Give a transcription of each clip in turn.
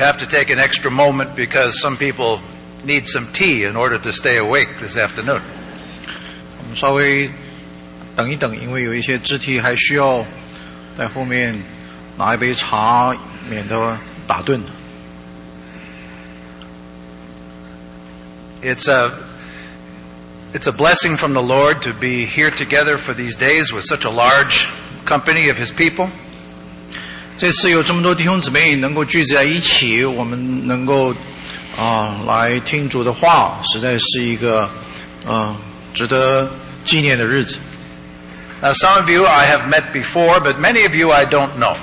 have to take an extra moment because some people need some tea in order to stay awake this afternoon. 我们稍微等一等，因为有一些肢体还需要在后面拿一杯茶，免得打盹。 It's a blessing from the Lord to be here together for these days with such a large company of His people. 这次有这么多弟兄姊妹能够聚在一起，我们能够来听主的话，实在是一个值得纪念的日子。 Now, some of you I have met before, but many of you I don't know.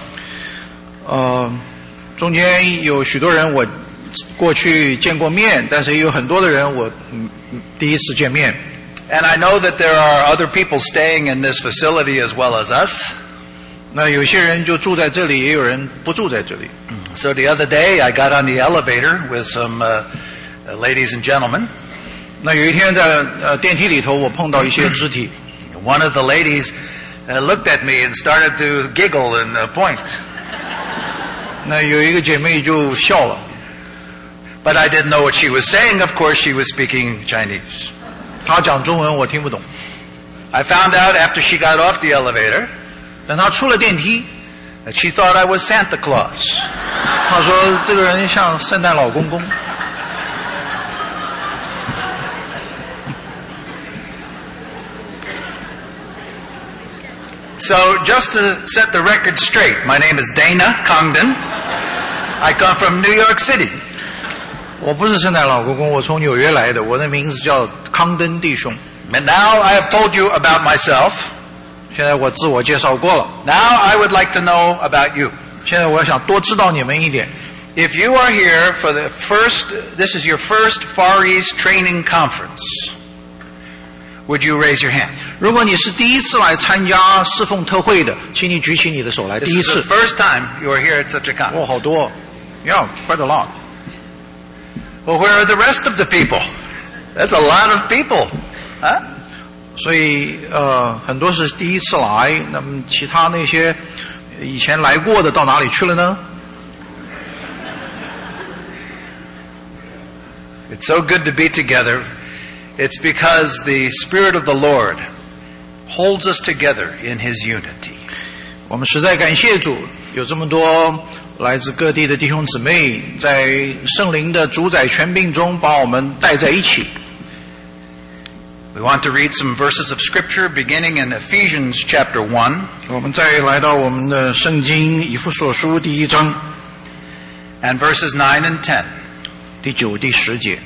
中间有许多人我过去见过面，但是也有很多的人我第一次见面。 And I know that there are other people staying in this facility as well as us. 那有些人就住在这里，也有人不住在这里。 So the other day I got on the elevator with some ladies and gentlemen. 那有一天在电梯里头，我碰到一些肢体。 One of the ladies looked at me and started to giggle and point. 那有一个姐妹就笑了。 But I didn't know what she was saying. Of course, she was speaking Chinese. 她讲中文，我听不懂。 I found out after she got off the elevator. 等她出了电梯 that she thought I was Santa Claus. 她说这个人像圣诞老公公。 So just to set the record straight, my name is Dana Congdon. I come from New York City. 我不是圣诞老公公，我从纽约来的，我的名字叫康登弟兄。 And now I have told you about myself. 现在我自我介绍过了。 Now I would like to know about you. 现在我想多知道你们一点。 If you are here for this is your first Far East Training Conference, would you raise your hand? 如果你是第一次来参加侍奉特会的，请你举起你的手来。第一次。 This is the first time you are here at such a conference. 好多 ，Yeah, quite a lot. Well, where are the rest of the people? That's a lot of people, huh? 所以很多是第一次来，那么其他那些以前来过的到哪里去了呢？ It's so good to be together. It's because the Spirit of the Lord holds us together in His unity. 我们实在感谢主，有这么多来自各地的弟兄姊妹，在圣灵的主宰权柄中把我们带在一起。 We want to read some verses of Scripture beginning in Ephesians chapter 1. 我们再来到我们的圣经以弗所书第1章 and verses 9 and 10. 第9、第10节。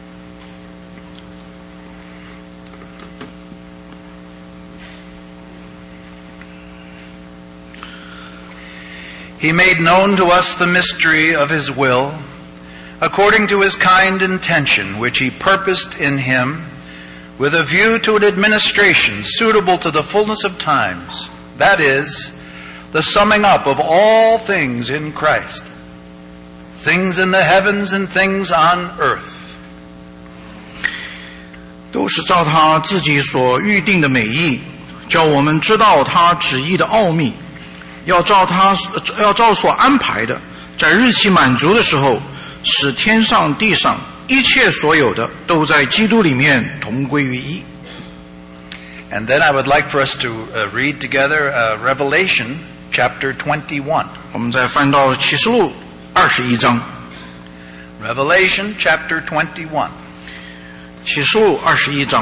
He made known to us the mystery of His will, according to His kind intention, which He purposed in Him, with a view to an administration suitable to the fullness of times, that is, the summing up of all things in Christ, things in the heavens and things on earth. 都是照他自己所预定的美意，叫我们知道他旨意的奥秘，要照所安排的，在日期满足的时候，使天上地上一切所有的都在基督里面同归于一。 And then I would like for us to read together Revelation chapter 21. 我们再翻到启示录21章。 Revelation chapter 21. 启示录21章。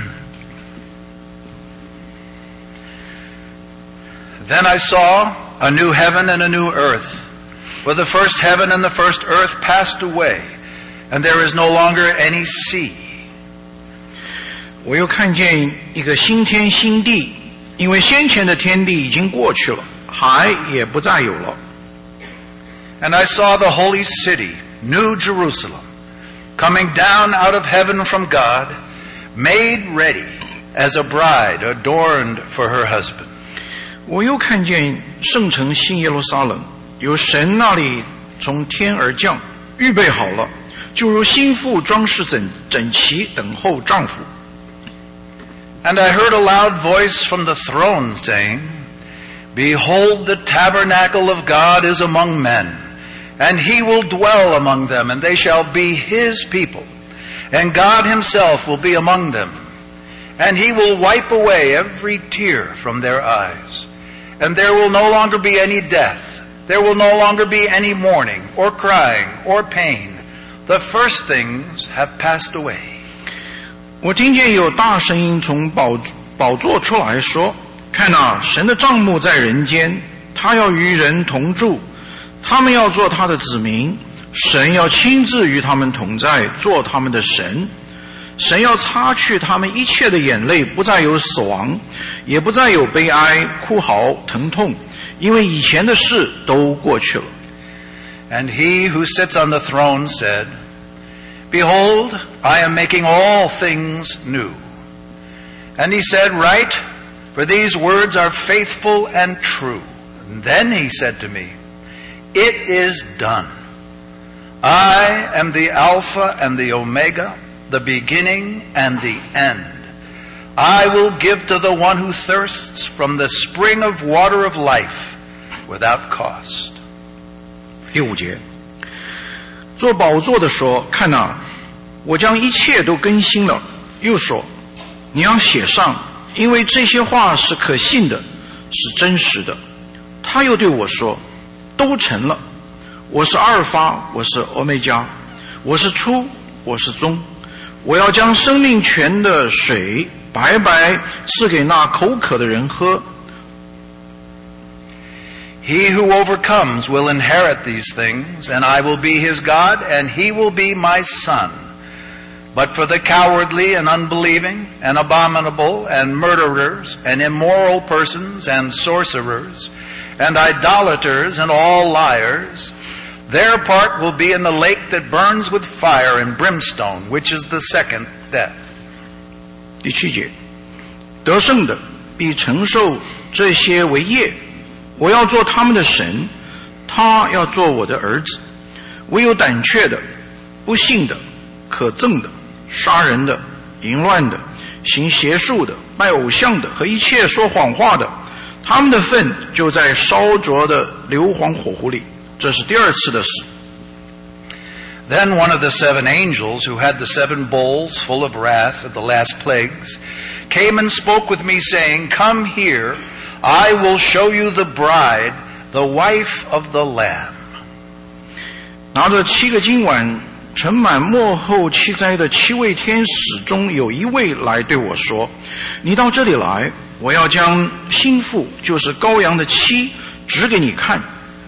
Then I saw a new heaven and a new earth, for the first heaven and the first earth passed away, and there is no longer any sea. 我又看见一个新天新地，因为先前的天地已经过去了，海也不再有了。 And I saw the holy city, New Jerusalem, coming down out of heaven from God, made ready as a bride adorned for her husband. 我又看见圣城新耶路撒冷，由神那里从天而降，预备好了，就如新妇装饰整齐，等候丈夫。 And I heard a loud voice from the throne saying, Behold, the tabernacle of God is among men, And he will dwell among them, and they shall be his people. And God himself will be among them. And he will wipe away every tear from their eyes. And there will no longer be any death. There will no longer be any mourning, or crying, or pain. The first things have passed away. 我听见有大声音从宝座出来说，看哪，神的帐幕在人间，他要与人同住，他们要做他的子民，神要亲自与他们同在，做他们的神。神要擦去他们一切的眼泪，不再有死亡，也不再有悲哀、哭嚎、疼痛，因为以前的事都过去了。 And he who sits on the throne said, Behold, I am making all things new. And he said, Write, for these words are faithful and true. And then he said to me, It is done. I am the Alpha and the Omega, the beginning and the end. I will give to the one who thirsts from the spring of water of life without cost. 第5节，做宝座的说，看哪，我将一切都更新了。又说，你要写上，因为这些话是可信的，是真实的。他又对我说，都成了。我是阿尔法，我是欧米伽，我是初，我是终。我要将生命泉的水白白赐给那口渴的人喝。 He who overcomes will inherit these things, and I will be his God, and he will be my son. But for the cowardly and unbelieving and abominable and murderers and immoral persons and sorcerers and idolaters and all liars, their part will be in the lake that burns with fire and brimstone, which is the second death. 第7节，得胜的必承受这些为业，我要做他们的神，他要做我的儿子。唯有胆怯的、不信的、可憎的、杀人的、淫乱的、行邪术的、拜偶像的和一切说谎话的，他们的份就在烧灼的硫磺火湖里。这是第2次的事。 Then one of the 7 angels who had the 7 bowls full of wrath at the last plagues came and spoke with me, saying, Come here, I will show you the bride, the wife of the Lamb. 拿着7个金碗盛满末后七灾的7位天使中有一位来对我说，你到这里来，我要将新妇，就是羔羊的妻，指给你看。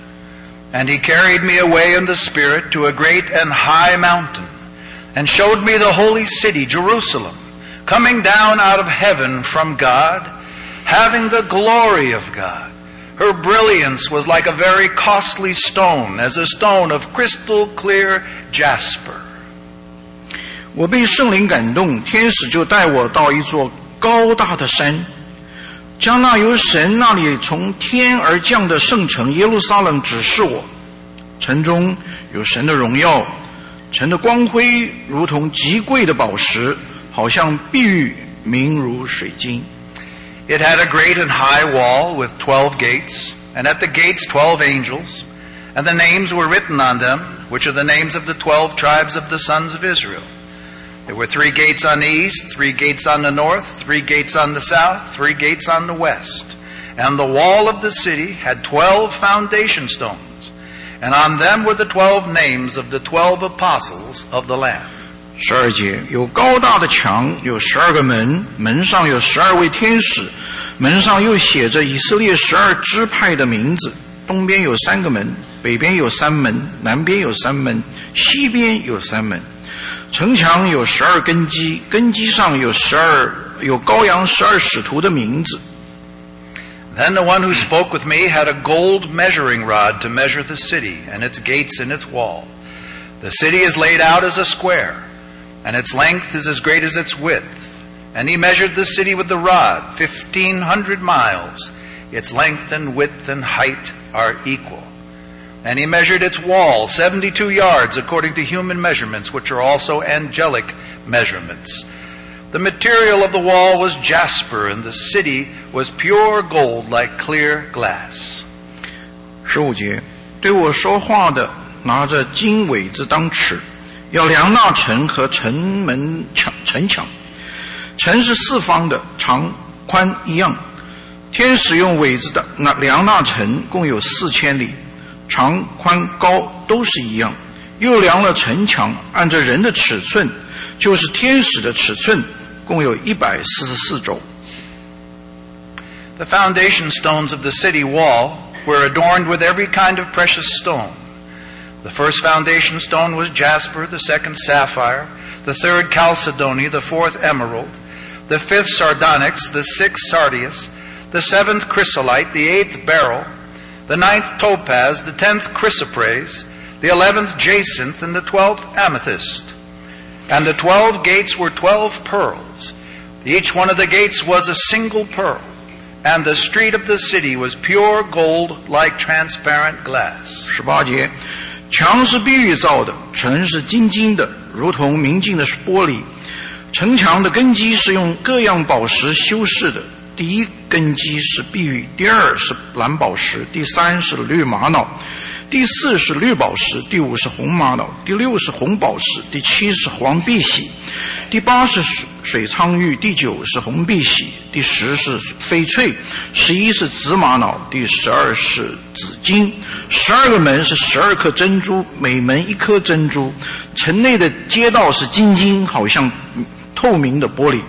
And he carried me away in the Spirit to a great and high mountain, and showed me the holy city, Jerusalem, coming down out of heaven from God, having the glory of God. Her brilliance was like a very costly stone, as a stone of crystal clear jasper. 我被圣灵感动，天使就带我到一座高大的山，将那由神那里从天而降的圣城耶路撒冷指示我。城中有神的荣耀，城的光辉如同极贵的宝石，好像碧玉，明如水晶。 It had a great and high wall with 12 gates, and at the gates 12 angels, and the names were written on them, which are the names of the 12 tribes of the sons of Israel. There were 3 gates on the east, 3 gates on the north, 3 gates on the south, 3 gates on the west. And the wall of the city had 12 foundation stones, and on them were the 12 names of the 12 apostles of the Lamb. 12节，有高大的墙，有12个门，门上有12位天使，门上又写着以色列12支派的名字。东边有3个门，北边有3门，南边有3门，西边有3门。城墙有12根基，根基上有羔羊12使徒的名字。 Then the one who spoke with me had a gold measuring rod to measure the city and its gates and its wall. The city is laid out as a square, and its length is as great as its width. And he measured the city with the rod, 1,500 miles. Its length and width and height are equal. And he measured its wall, 72 yards, according to human measurements, which are also angelic measurements. The material of the wall was jasper, and the city was pure gold like clear glass. 15节，对我说话的拿着金苇子当尺，要量那城和城墙。城是四方的，长宽一样。天使用苇子的量那城，共有4000里，长宽高都是一样。又量了城墙，按照人的尺寸，就是天使的尺寸，共有144肘。 The foundation stones of the city wall were adorned with every kind of precious stone. The first foundation stone was jasper, the second sapphire, the third chalcedony, the fourth emerald, the fifth sardonyx, the sixth sardius, the seventh chrysolite, the eighth beryl, the ninth topaz, the 10th chrysoprase, the 11th jacinth, and the 12th amethyst. And the 12 gates were 12 pearls. Each one of the gates was a single pearl, and the street of the city was pure gold like transparent glass. 18节，墙是碧玉造的，城是金金的，如同明镜的玻璃。城墙的根基是用各样宝石修饰的，第一根基是碧玉，第二是蓝宝石，第三是绿玛瑙，第四是绿宝石，第五是红玛瑙，第六是红宝石，第七是黄碧玺，第八是水苍玉，第九是红碧玺，第10是翡翠，11是紫玛瑙，第12是紫金。12个门是12颗珍珠，每门1颗珍珠。城内的街道是金金，好像透明的玻璃。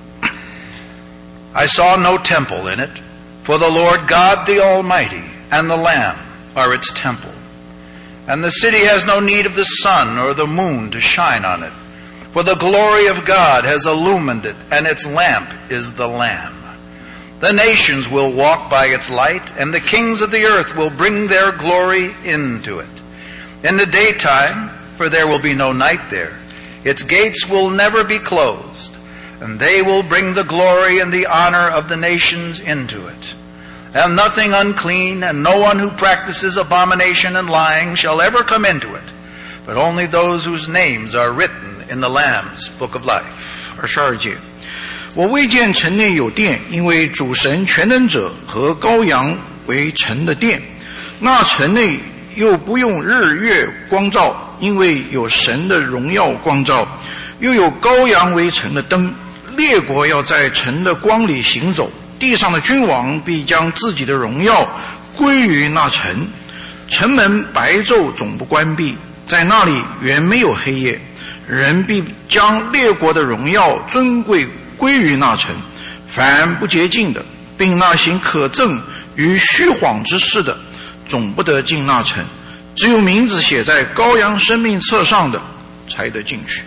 I saw no temple in it, for the Lord God the Almighty and the Lamb are its temple. And the city has no need of the sun or the moon to shine on it, for the glory of God has illumined it, and its lamp is the Lamb. The nations will walk by its light, and the kings of the earth will bring their glory into it. In the daytime, for there will be no night there, its gates will never be closed, and they will bring the glory and the honor of the nations into it. And nothing unclean, and no one who practices abomination and lying shall ever come into it, but only those whose names are written in the Lamb's book of life. 22节，我未见城内有殿，因为主神全能者和羔羊为城的殿。那城内又不用日月光照，因为有神的荣耀光照，又有羔羊为城的灯。列国要在城的光里行走，地上的君王必将自己的荣耀归于那城。城门白昼总不关闭，在那里原没有黑夜。人必将列国的荣耀尊贵归于那城。凡不洁净的，并那行可憎与虚谎之事的，总不得进那城。只有名字写在羔羊生命册上的，才得进去。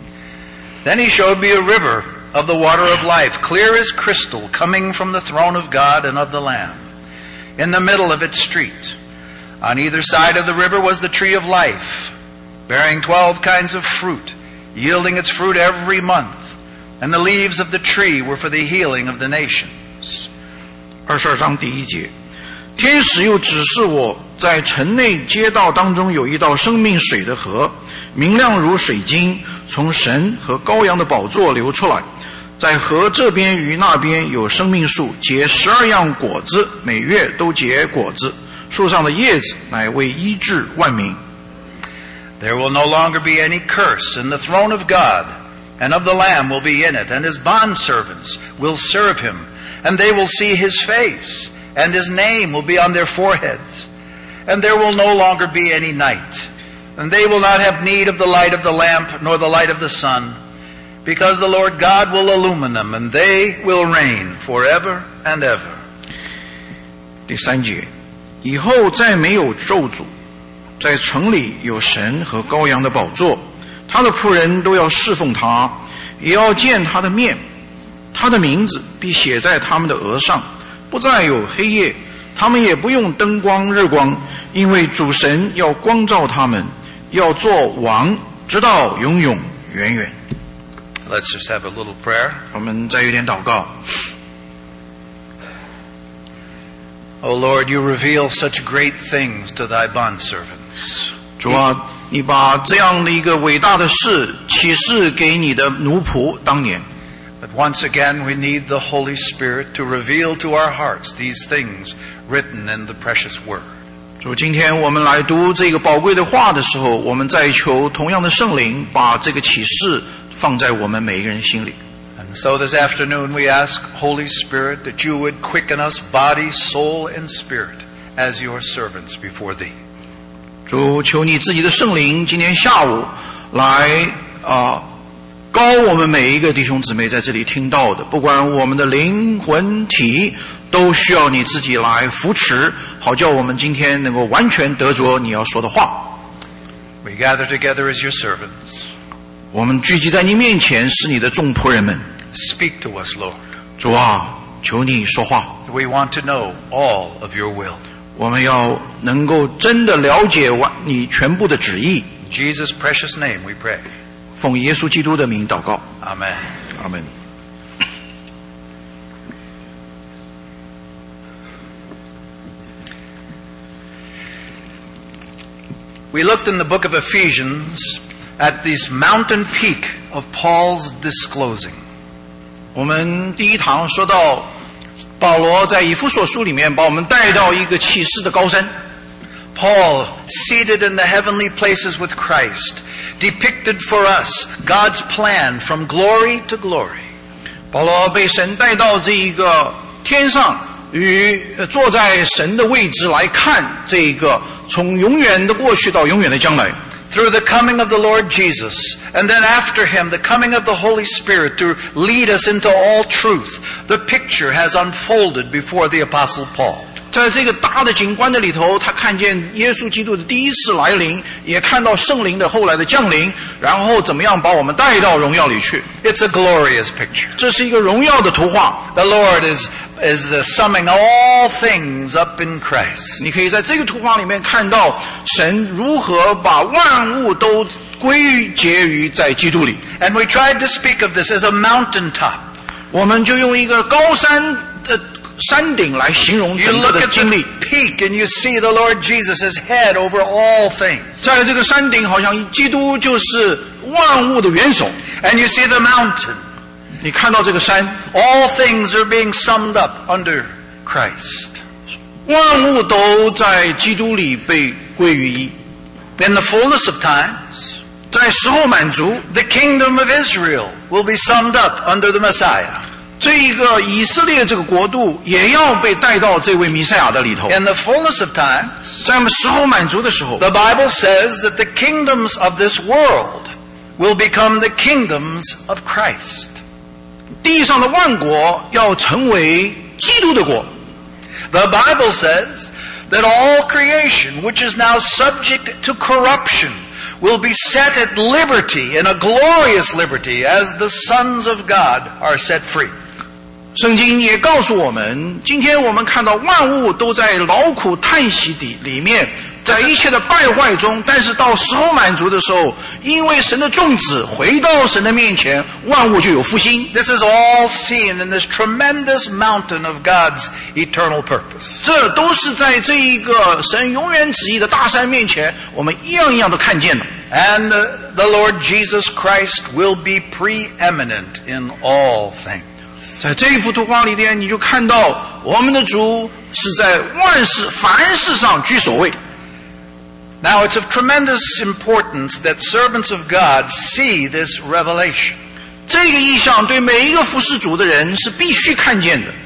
Then he showed me a river of the water of life, clear as crystal, coming from the throne of God and of the Lamb. In the middle of its street, on either side of the river was the tree of life, bearing 12 kinds of fruit, yielding its fruit every month. And the leaves of the tree were for the healing of the nations. 22章第1节，天使又指示我，在城内街道当中有一道生命水的河，明亮如水晶，从神和羔羊的宝座流出来。在河这边与那边有生命树，结12样果子，每月都结果子。树上的叶子乃为医治万民。 There will no longer be any curse, and the throne of God and of the Lamb will be in it, and his bondservants will serve him, and they will see his face, and his name will be on their foreheads. And there will no longer be any night, and they will not have need of the light of the lamp nor the light of the sun, because the Lord God will illumine them, and they will reign forever and ever. 第3节，以后再没有咒诅，在城里有神和羔羊的宝座，他的仆人都要侍奉他，也要见他的面，他的名字必写在他们的额上，不再有黑夜，他们也不用灯光日光，因为主神要光照他们，要做王，直到永永远远。 Let's just have a little prayer. 我们再有点祷告。 O Lord, you reveal such great things to thy bondservants. 主啊，你把这样的一个伟大的事启示给你的奴仆当年。 But once again we need the Holy Spirit to reveal to our hearts these things written in the precious word. 主，今天我们来读这个宝贵的话的时候，我们在求同样的圣灵把这个启示放在我们每一个人心里。 And so this afternoon we ask, Holy Spirit, that you would quicken us body, soul, and spirit as your servants before thee. 主，求你自己的圣灵今天下午来高我们每一个弟兄姊妹在这里听到的，不管我们的灵魂体都需要你自己来扶持，好叫我们今天能够完全得着你要说的话。 We gather together as your servants. 我们聚集在你面前是你的众仆人们。 Speak to us, Lord. 主啊，求你说话。 We want to know all of your will. 我们要能够真的了解你全部的旨意。 In Jesus' precious name we pray. 奉耶稣基督的名祷告。 Amen. 阿门。 We looked in the book of Ephesians at this mountain peak of Paul's disclosing. 我们第一堂说到保罗在以弗所书里面把我们带到一个启示的高山。 Paul, seated in the heavenly places with Christ, depicted for us God's plan from glory to glory. 保罗被神带到这一个天上，与坐在神的位置来看这个从永远的过去到永远的将来。 Through the coming of the Lord Jesus, and then after him, the coming of the Holy Spirit to lead us into all truth, the picture has unfolded before the Apostle Paul. 在这个大的景观的里头，他看见耶稣基督的第一次来临，也看到圣灵的后来的降临，然后怎么样把我们带到荣耀里去。 It's a glorious picture. 这是一个荣耀的图画。 The Lord is the summing all things up in Christ. 你可以在这个图画里面看到神如何把万物都归结于在基督里。 And we tried to speak of this as a mountaintop. 我们就用一个高山的山顶来形容 You 整个 look 的 at 经历。 the peak and you see the Lord Jesus as head over all things. 在这个山顶，好像基督就是万物的元首。 And you see the mountain. 你看到这个山， All things are being summed up under Christ. 万物都在基督里被归于一。 In the fullness of times, 在时候满足， the kingdom of Israel will be summed up under the Messiah. 这一个以色列这个国度也要被带到这位弥赛亚的里头。 In the fullness of times, 在我们时候满足的时候， the Bible says that the kingdoms of this world will become the kingdoms of Christ. 地上的万国要成为基督的国。 The Bible says that all creation, which is now subject to corruption, will be set at liberty, in a glorious liberty, as the sons of God are set free. 圣经也告诉我们，今天我们看到万物都在劳苦叹息里面，在一切的败坏中，但是到时候满足的时候，因为神的众子回到神的面前，万物就有复兴。 This is all seen in this tremendous mountain of God's eternal purpose. 这都是在这一个神永远旨意的大山面前，我们一样一样都看见了。 And the Lord Jesus Christ will be preeminent in all things. 在这一幅图画里边，你就看到我们的主是在万事凡事上居首位。 Now, it's of tremendous importance that servants of God see this revelation. 这个意象对每一个服侍主的人是必须看见的。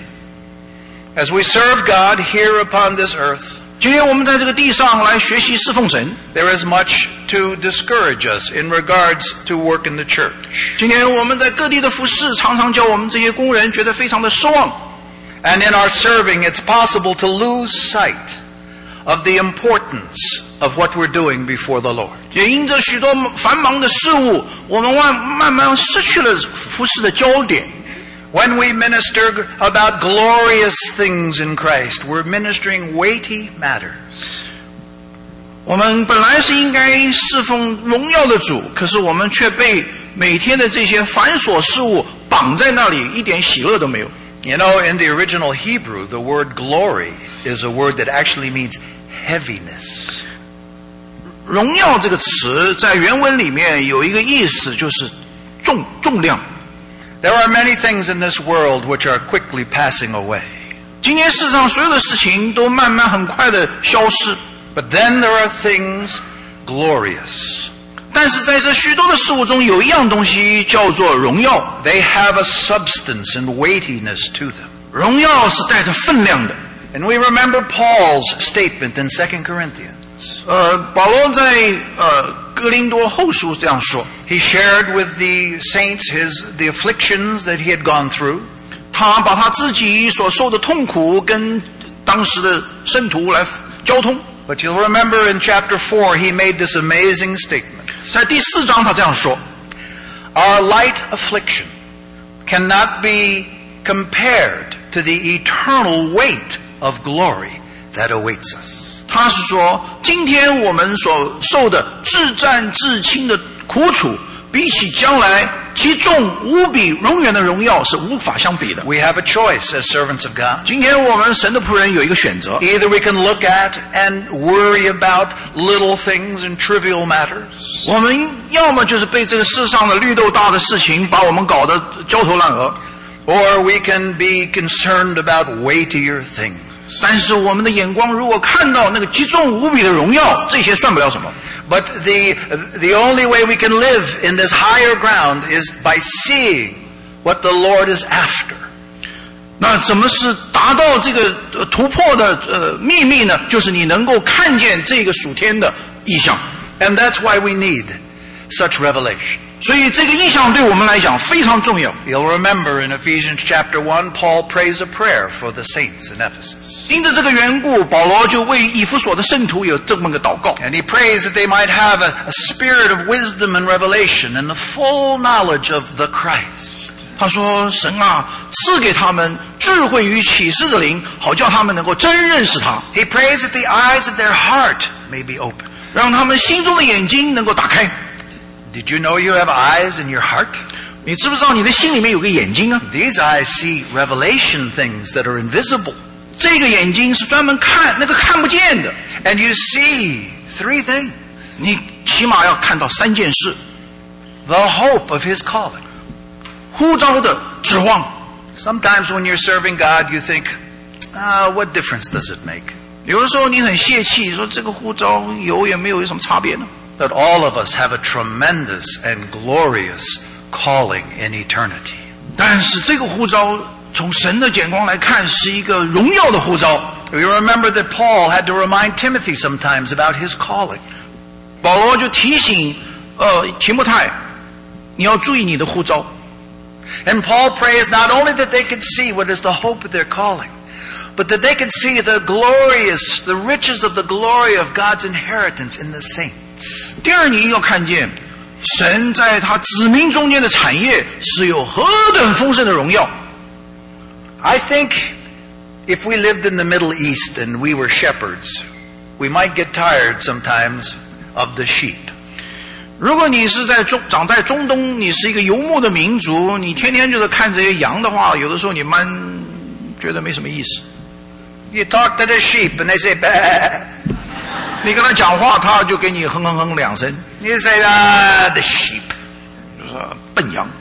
As we serve God here upon this earth, 今天我们在这个地上来学习侍奉神， there is much to discourage us in regards to work in the church. 今天我们在各地的服侍，常常叫我们这些工人觉得非常的失望。 And in our serving, it's possible to lose sight of the importance of what we're doing before the Lord. 也因着许多繁忙的事物，我们慢慢失去了服侍的焦点。 When we minister about glorious things in Christ, we're ministering weighty matters. 我们本来是应该侍奉荣耀的主，可是我们却被每天的这些繁琐事物绑在那里，一点喜乐都没有。 You know, in the original Hebrew, the word glory is a word that actually means heaviness. 荣耀这个词在原文里面有一个意思，就是重量。 There are many things in this world which are quickly passing away. 今天世上所有的事情都慢慢很快的消失。 But then there are things glorious. 但是在这许多的事物中，有一样东西叫做荣耀。 They have a substance and weightiness to them. 荣耀是带着分量的。 And we remember Paul's statement in 2 Corinthians. 保罗在哥林多后书这样说， He shared with the saints the afflictions that he had gone through. 他把他自己所受的痛苦跟当时的圣徒来交通。 But you'll remember in chapter 4, he made this amazing statement. 在第4章他这样说， Our light affliction cannot be compared to the eternal weight of glory that awaits us. 他是说，今天我们所受的至战至轻的苦楚，比起将来其重无比永远的荣耀是无法相比的。 We have a choice as servants of God. 今天我们神的仆人有一个选择， Either we can look at and worry about little things and trivial matters, 我们要么就是被这个世上的绿豆大的事情把我们搞得焦头烂额， or we can be concerned about weightier things. 但是我们的眼光如果看到那个极重无比的荣耀，这些算不了什么。 But the only way we can live in this higher ground is by seeing what the Lord is after. 那怎么是达到这个突破的秘密呢？就是你能够看见这个属天的意象。 And that's why we need such revelation. 所以这个意象对我们来讲非常重要。 You'll remember in Ephesians chapter 1, Paul prays a prayer for the saints in Ephesus. 因着这个缘故，保罗就为以弗所的圣徒有这么个祷告。 And he prays that they might have a spirit of wisdom and revelation and the full knowledge of the Christ. 他说：“神啊，赐给他们智慧与启示的灵，好叫他们能够真认识他。 He prays that the eyes of their heart may be open. 让他们心中的眼睛能够打开。 Did you know you have eyes in your heart? 你知不知道你的心里面有个眼睛啊？ These eyes see revelation things that are invisible. 这个眼睛是专门看那个看不见的。 And you see 3 things. 你起码要看到3件事： The hope of his calling. 呼召的指望。 Sometimes when you're serving God, you think, what difference does it make? 有的时候你很泄气，说这个呼召有也没有什么差别呢？ That all of us have a tremendous and glorious calling in eternity. 但是这个呼召从神的眼光来看是一个荣耀的呼召。 We remember that Paul had to remind Timothy sometimes about his calling. 保罗就提醒提摩太，你要注意你的呼召。 And Paul prays not only that they could see what is the hope of their calling, but that they could see the riches of the glory of God's inheritance in the saints. 第二，你要看见神在他子民中间的产业是有何等丰盛的荣耀。 I think if we lived in the Middle East and we were shepherds, we might get tired sometimes of the sheep. 如果你是长在中东，你是一个游牧的民族，你天天就是看这些羊的话，有的时候你觉得没什么意思。 You talk to the sheep and they say, bah. 你跟他讲话，他就给你哼哼哼2声。 You say, the sheep. 就说笨羊。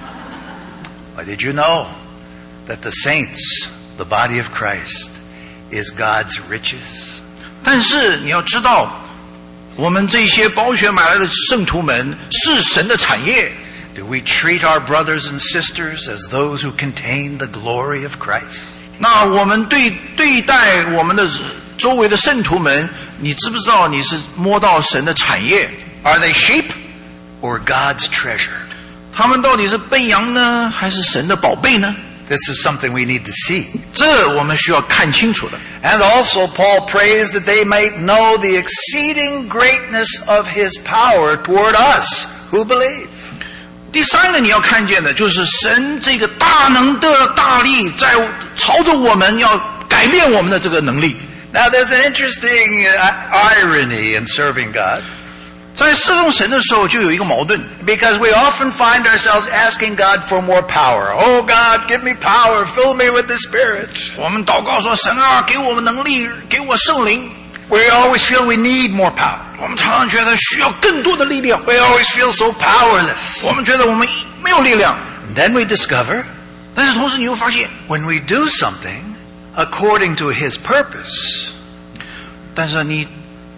But did you know that the saints, the body of Christ, is God's riches? 但是你要知道，我们这些宝血买来的圣徒们是神的产业。 Do we treat our brothers and sisters as those who contain the glory of Christ? 那我们对待我们的周围的圣徒们，你知不知道你是摸到神的产业？ Are they sheep or God's treasure? 他们到底是笨羊呢，还是神的宝贝呢？ This is something we need to see. 这我们需要看清楚的。 And also Paul prays that they may know the exceeding greatness of his power toward us who believe. 第三个你要看见的就是神这个大能的大力在朝着我们要改变我们的这个能力。 Now there's an interesting irony in serving God. 在侍奉神的时候就有一个矛盾， Because we often find ourselves asking God for more power. Oh God, give me power, fill me with the Spirit. 我们祷告说神啊，给我们能力，给我圣灵。 We always feel we need more power. 我们常常觉得需要更多的力量， We always feel so powerless. 我们觉得我们没有力量。 And then we discover 但是同时你会发现， when we do something according to His purpose, 但是你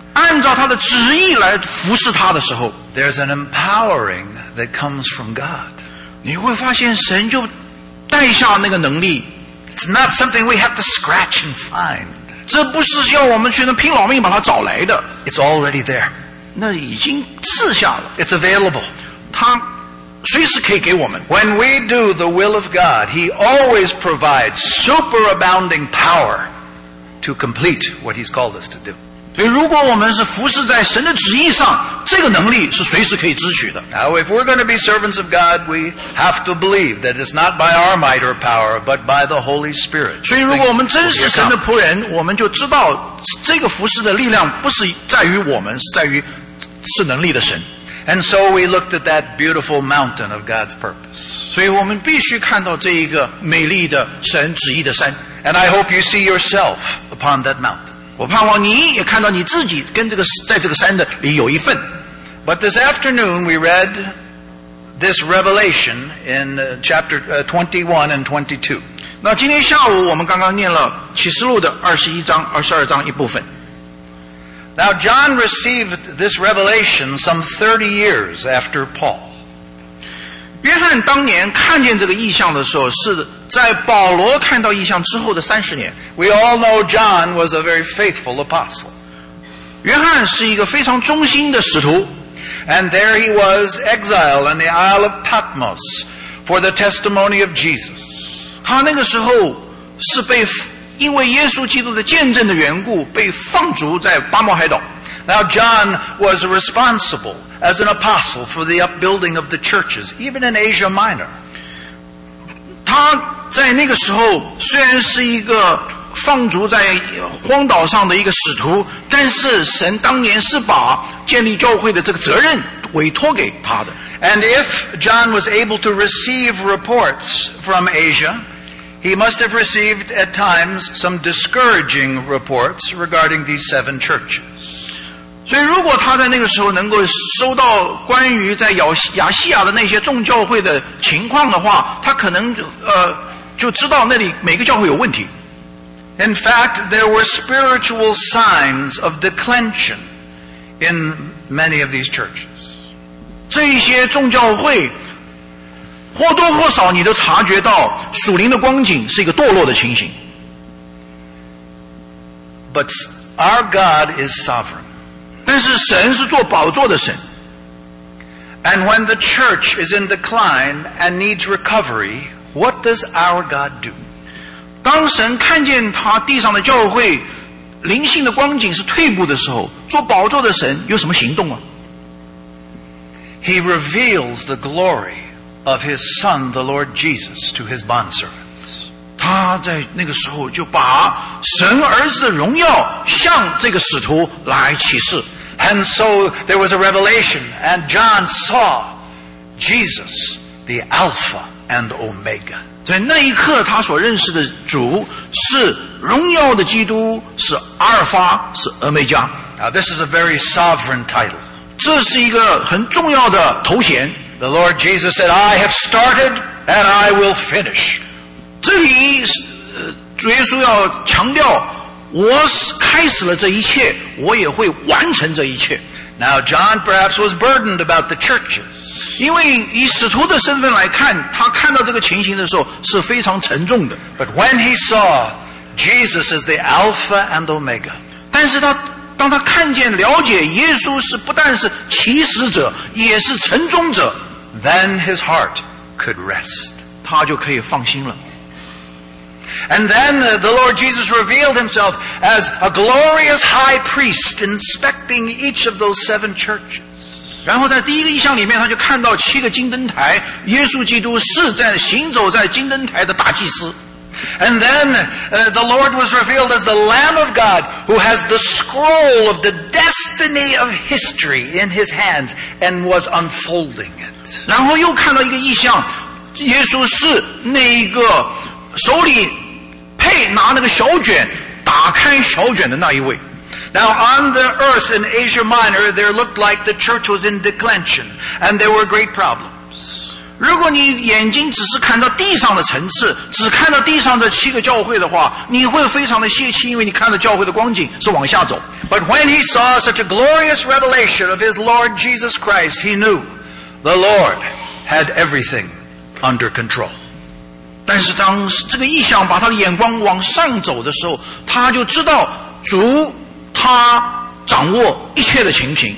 按照他的旨意来服侍他的时候， there's an empowering that comes from God. 你会发现神就带下那个能力。 It's not something we have to scratch and find. 这不是要我们去拼老命把它找来的， It's already there. 那已经赐下了， It's available. 他随时可以给我们。 When we do the will of God, He always provides superabounding power to complete what He's called us to do. 所以如果我们是服侍在神的旨意上，这个能力是随时可以支取的。 Now, if we're going to be servants of God, we have to believe that it's not by our might or power, but by the Holy Spirit. 所以如果我们真是神的仆人，我们就知道这个服侍的力量不是在于我们，是在于是能力的神。 And so we looked at that beautiful mountain of God's purpose. 所以我们必须看到这一个美丽的神旨意的山。 And I hope you see yourself upon that mountain. 我盼望你也看到你自己跟在这个山的里有一份。 But this afternoon we read this revelation in chapter 21 and 22. 那今天下午我们刚刚念了启示录的21章、22章一部分。 Now John received this revelation some 30 years after Paul. 约翰当年看见这个异象的时候，是在保罗看到异象之后的30年。 We all know John was a very faithful apostle. 约翰是一个非常忠心的使徒， And there he was exiled in the Isle of Patmos for the testimony of Jesus. 他那个时候是因为耶稣基督的见证的缘故，被放逐在巴摩海岛。 Now John was responsible as an apostle for the upbuilding of the churches, even in Asia Minor. 他在那个时候虽然是一个放逐在荒岛上的一个使徒，但是神当年是把建立教会的这个责任委托给他的。 And if John was able to receive reports from Asia, he must have received at times some discouraging reports regarding these 7 churches. 所以如果他在那个时候能够收到关于在亚细亚的那些众教会的情况的话，他可能就知道那里每个教会有问题。 In fact, there were spiritual signs of declension in many of these churches. 这一些众教会或多或少你都察觉到属灵的光景是一个堕落的情形。 But our God is sovereign. 但是神是做宝座的神。 And when the church is in decline and needs recovery, what does our God do? 当神看见他地上的教会灵性的光景是退步的时候，做宝座的神有什么行动啊？ He reveals the glory of His Son, the Lord Jesus, to His bondservants. 他在那个时候就把神儿子的荣耀向这个使徒来启示。 And so there was a revelation, and John saw Jesus, the Alpha and Omega. 在那一刻他所认识的主是荣耀的基督，是阿尔法，是俄梅加。 Now this is a very sovereign title. 这是一个很重要的头衔。 The Lord Jesus said, I have started and I will finish. 这里主耶稣要强调，我开始了这一切，我也会完成这一切。 Now John perhaps was burdened about the churches. 因为以使徒的身份来看，他看到这个情形的时候是非常沉重的。 But when he saw Jesus as the Alpha and Omega, 但是当他看见了解耶稣是不但是起始者，也是成终者， then his heart could rest. 他就可以放心了。 And then the Lord Jesus revealed Himself as a glorious high priest inspecting each of those 7 churches. 然后在第一个异象里面，他就看到7个金灯台，耶稣基督是在行走在金灯台的大祭司。 And then the Lord was revealed as the Lamb of God who has the scroll of the destiny of history in His hands and was unfolding it. 然后又看到一个异象，耶稣是那一个手里拿那个小卷打开小卷的那一位。 Now on the earth in Asia Minor, there looked like the church was in declension and there were great problems. 如果你眼睛只是看到地上的层次，只看到地上这7个教会的话，你会非常的泄气，因为你看到教会的光景是往下走。 But when he saw such a glorious revelation of his Lord Jesus Christ, he knew the Lord had everything under control. 但是当这个异象把他的眼光往上走的时候，他就知道主他掌握一切的情形。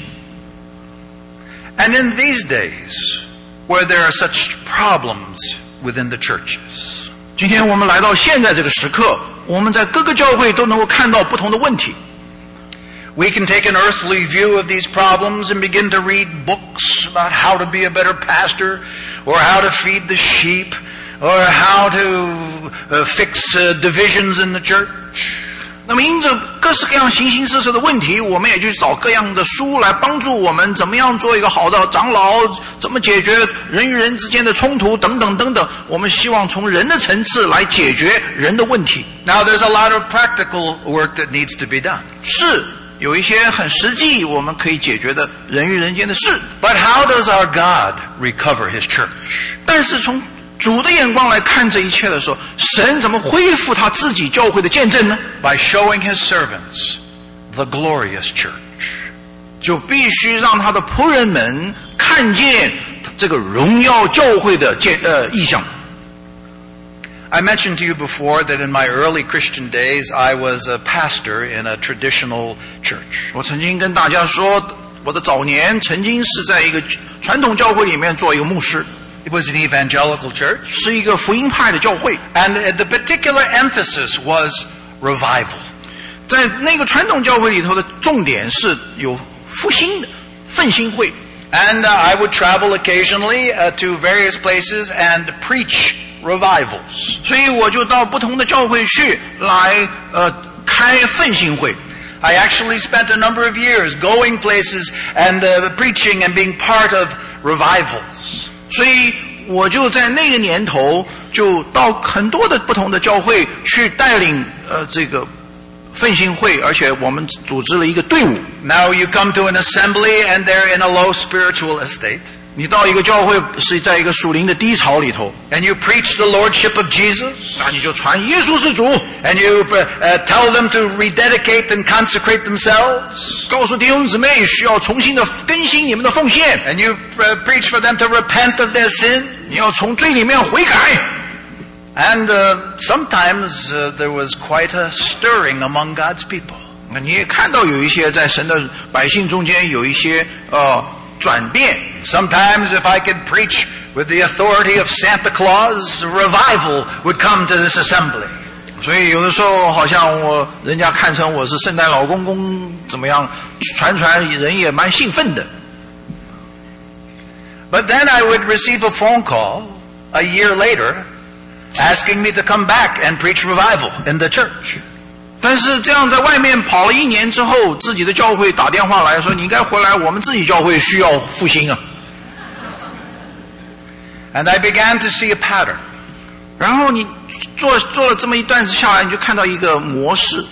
And in these days, where there are such problems within the churches, 今天我们来到现在这个时刻，我们在各个教会都能够看到不同的问题。 we can take an earthly view of these problems and begin to read books about how to be a better pastor, or how to feed the sheep, or how to fix divisions in the church. 那么因着各式各样形形色色的问题，我们也去找各样的书来帮助我们怎么样做一个好的长老，怎么解决人与人之间的冲突等等等等。我们希望从人的层次来解决人的问题。 Now there's a lot of practical work that needs to be done. 是有一些很实际我们可以解决的人与人间的事。 But how does our God recover his church? 但是从主的眼光来看这一切的时候，神怎么恢复他自己教会的见证呢？ By showing his servants the glorious church. 就必须让他的仆人们看见这个荣耀教会的意象。 I mentioned to you before that in my early Christian days, I was a pastor in a traditional church. 我曾经跟大家说，我的早年曾经是在一个传统教会里面做一个牧师。 It was an evangelical church. 是一个福音派的教会。 And the particular emphasis was revival. 在那个传统教会里头的重点是有复兴的奋兴会。 And I would travel occasionally to various places and preach revivals. 所以我就到不同的教会去来开奋兴会。 I actually spent a number of years going places and preaching and being part of revivals. 所以我就在那个年头就到很多的不同的教会去带领这个奋兴会，而且我们组织了一个队伍。 Now you come to an assembly and they're in a low spiritual estate. 你到一个教会是在一个属灵的低潮里头， And you preach the lordship of Jesus. 那你就传耶稣是主， And you tell them to rededicate and consecrate themselves. 告诉弟兄姊妹需要重新的更新你们的奉献， And you preach for them to repent of their sin. 你要从罪里面悔改。 And sometimes there was quite a stirring among God's people. 那你也看到有一些在神的百姓中间有一些转变。 Sometimes if I could preach with the authority of Santa Claus, revival would come to this assembly. 所以有的时候好像人家看成我是圣诞老公公怎么样，传人也蛮兴奋的。 But then I would receive a phone call a year later asking me to come back and preach revival in the church. 但是这样在外面跑了1年之后，自己的教会打电话来说，你应该回来，我们自己教会需要复兴啊。 And I began to see a pattern. 然后你做了这么一段子下来，你就看到一个模式。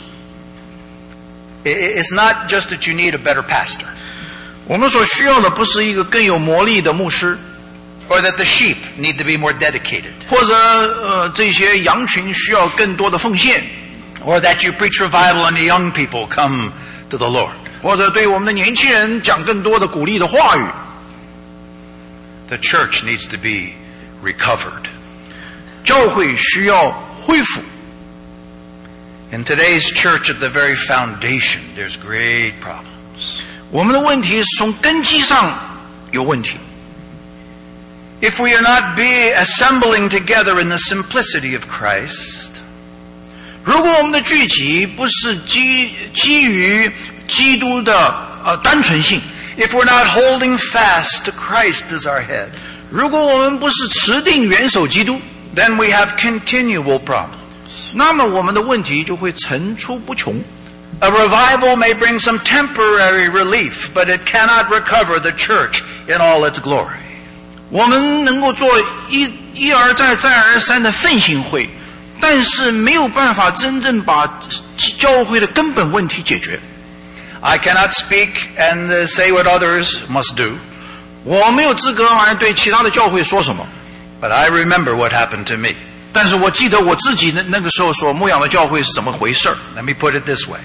It's not just that you need a better pastor. 我们所需要的不是一个更有魔力的牧师， Or that the sheep need to be more dedicated. 或者这些羊群需要更多的奉献， Or that you preach revival and the young people come to the Lord. 或者对我们的年轻人讲更多的鼓励的话语。 The church needs to be recovered. 教会需要恢复。 In today's church, at the very foundation, there's great problems. 我们的问题是从根基上有问题。 If we are not assembling together in the simplicity of Christ, 如果我们的聚集不是基于基督的单纯性， if we're not holding fast to Christ as our head, 如果我们不是持定元首基督， then we have continual problems. 那么我们的问题就会层出不穷。 A revival may bring some temporary relief, but it cannot recover the church in all its glory. 我们能够做一而再再而三的奋兴会，但是没有办法真正把教会的根本问题解决。 I cannot speak and say what others must do, 我没有资格来对其他的教会说什么。 But I remember what happened to me. 但是我记得我自己那个时候所牧养的教会是怎么回事。 Let me put it this way.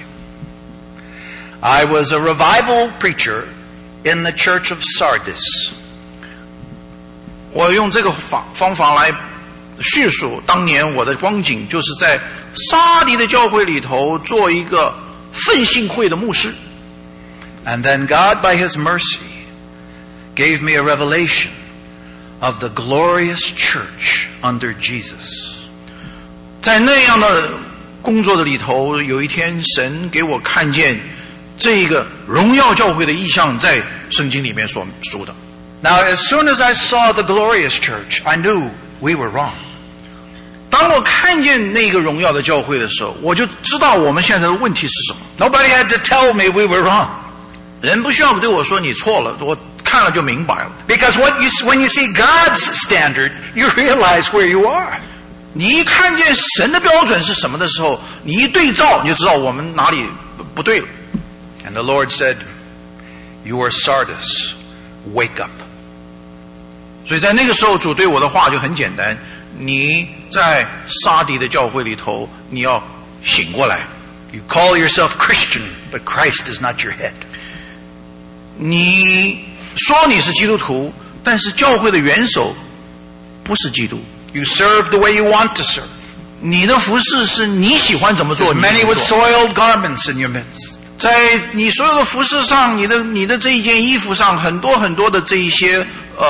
I was a revival preacher in the church of Sardis. 我用这个方法来叙述当年我的光景，就是在沙迪的教会里头做一个奋兴会的牧师。 And then God, by His mercy, gave me a revelation of the glorious church under Jesus. 在那样的工作的里头，有一天神给我看见这个荣耀教会的意象，在圣经里面所说的。 Now, as soon as I saw the glorious church, I knew we were wrong. 当我看见那个荣耀的教会的时候，我就知道我们现在的问题是什么。 Nobody had to tell me we were wrong. 人不需要对我说你错了，我看了就明白了。 Because when you see God's standard, you realize where you are. 你一看见神的标准是什么的时候，你一对照，你就知道我们哪里不对了。 And the Lord said, "You are Sardis. Wake up." 所以在那个时候，主对我的话就很简单：你在沙迪的教会里头，你要醒过来。 You call yourself Christian, but Christ is not your head. 你说你是基督徒，但是教会的元首不是基督。 You serve the way you want to serve. 你的服事是你喜欢怎么做， There's 你 many 怎么 with 做。 soiled garments in your midst. 在你所有的服饰上，你的这一件衣服上，很多很多的这一些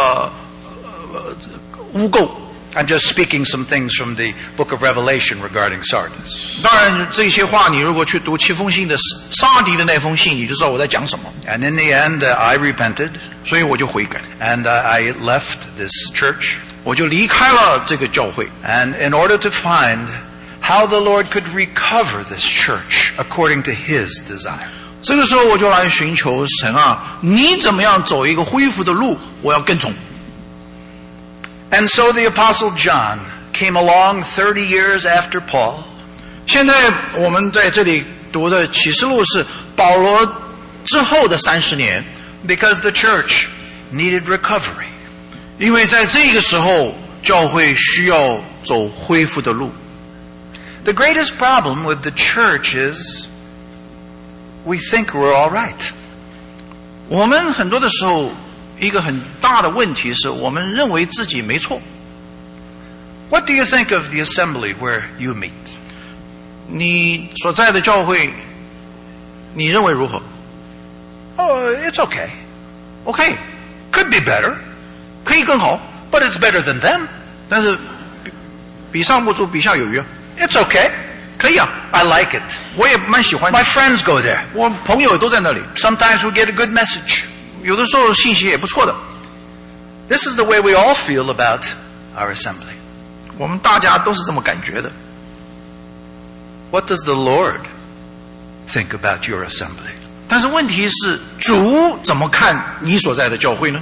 污垢。 I'm just speaking some things from the book of Revelation regarding Sardis. 当然，这些话你如果去读7封信的沙迪的那封信，你就知道我在讲什么。 And in the end, I repented, 所以我就悔改， and I left this church. 我就离开了这个教会。 And in order to find how the Lord could recover this church according to His desire. 这个时候我就来寻求神啊，你怎么样走一个恢复的路，我要跟从。 And so the Apostle John came along 30 years after Paul. 现在我们在这里读的启示录是保罗之后的30年， Because the church needed recovery. 因为在这个时候教会需要走恢复的路。 The greatest problem with the church is we think we're all right. 我们很多的时候一个很大的问题是我们认为自己没错。 What do you think of the assembly where you meet? 你所在的教会你认为如何？ Oh, it's okay. OK， Could be better, 可以更好， but it's better than them. 但是比上不足，比下有余。 It's okay. 可以啊， I like it. 我也蛮喜欢。 My friends go there. 我朋友都在那里， Sometimes we get a good message. 有的时候信息也不错的。 This is the way we all feel about our assembly. 我们大家都是这么感觉的。 What does the Lord think about your assembly? 但是问题是，主怎么看你所在的教会呢？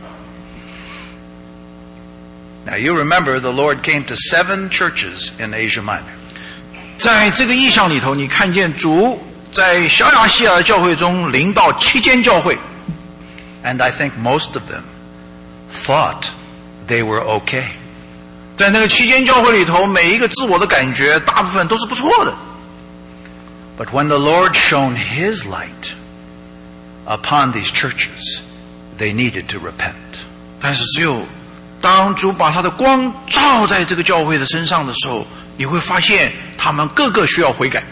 Now you remember the Lord came to 7 churches in Asia Minor. 在这个意象里头，你看见主在小亚细亚的教会中临到7间教会， And I think most of them thought they were okay. 在那个7间教会里头，每一个自我的感觉，大部分都是不错的。 But when the Lord shone His light upon these churches, they needed to repent. 但是只有当主把他的光照在这个教会的身上的时候，你会发现他们个个需要悔改。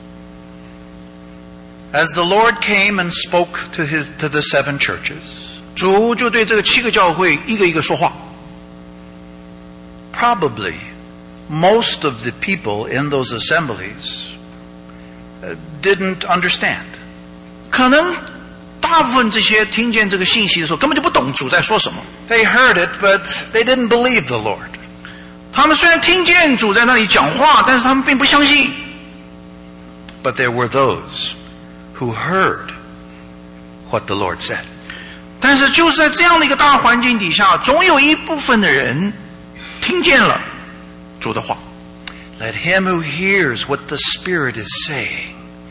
As the Lord came and spoke to the 7 churches, 主就对这个7个教会一个一个说话。 probably most of the people in those assemblies didn't understand. 可能大部分这些听见这个信息的时候，根本就不懂主在说什么。 They heard it, but they didn't believe the Lord. 他们虽然听见主在那里讲话，但是他们并不相信。 But there were those who heard what the Lord said. 但是就是在这样的一个大环境底下，总有一部分的人听见了主的话。 Let him who hears what the Spirit is saying.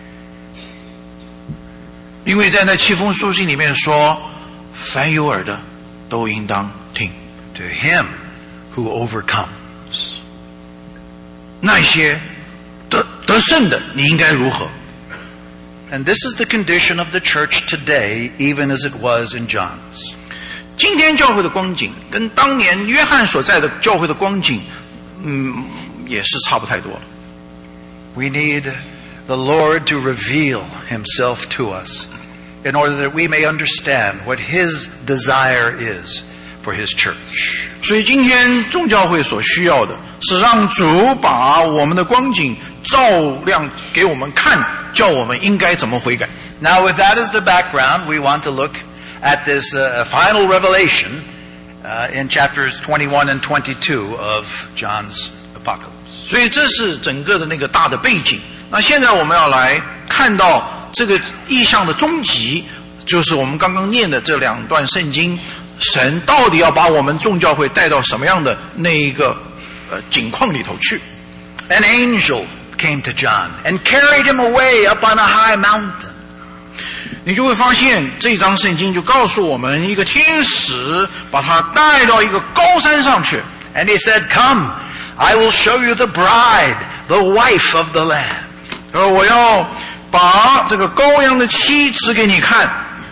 因为在那7封书信里面说，凡有耳的都应当听。 To him who overcomes. 那些得胜的，你应该如何？ And this is the condition of the church today, even as it was in John's. 今天教会的光景跟当年约翰所在的教会的光景，也是差不太多了。 We need the Lord to reveal himself to us in order that we may understand what his desire is for his church. 所以今天众教会所需要的是让主把我们的光景照亮给我们看，叫我们应该怎么悔改。 Now, with that as the background, we want to look at this final revelation in chapters 21 and 22 of John's Apocalypse. 所以这是整个的那个大的背景。那现在我们要来看到这个意象的终极，就是我们刚刚念的这两段圣经，神到底要把我们众教会带到什么样的那一个境况里头去。 An angel came to John and carried him away up on a high mountain. 你就会发现这张圣经就告诉我们，一个天使把他带到一个高山上去。 And he said, "Come, I will show you the bride, the wife of the Lamb." 我要把这个羔羊的妻指给你看。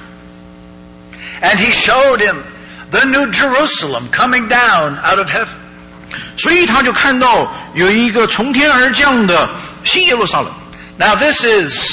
And he showed him the New Jerusalem coming down out of heaven. 所以他就看到有一个从天而降的新耶路撒冷。 Now this is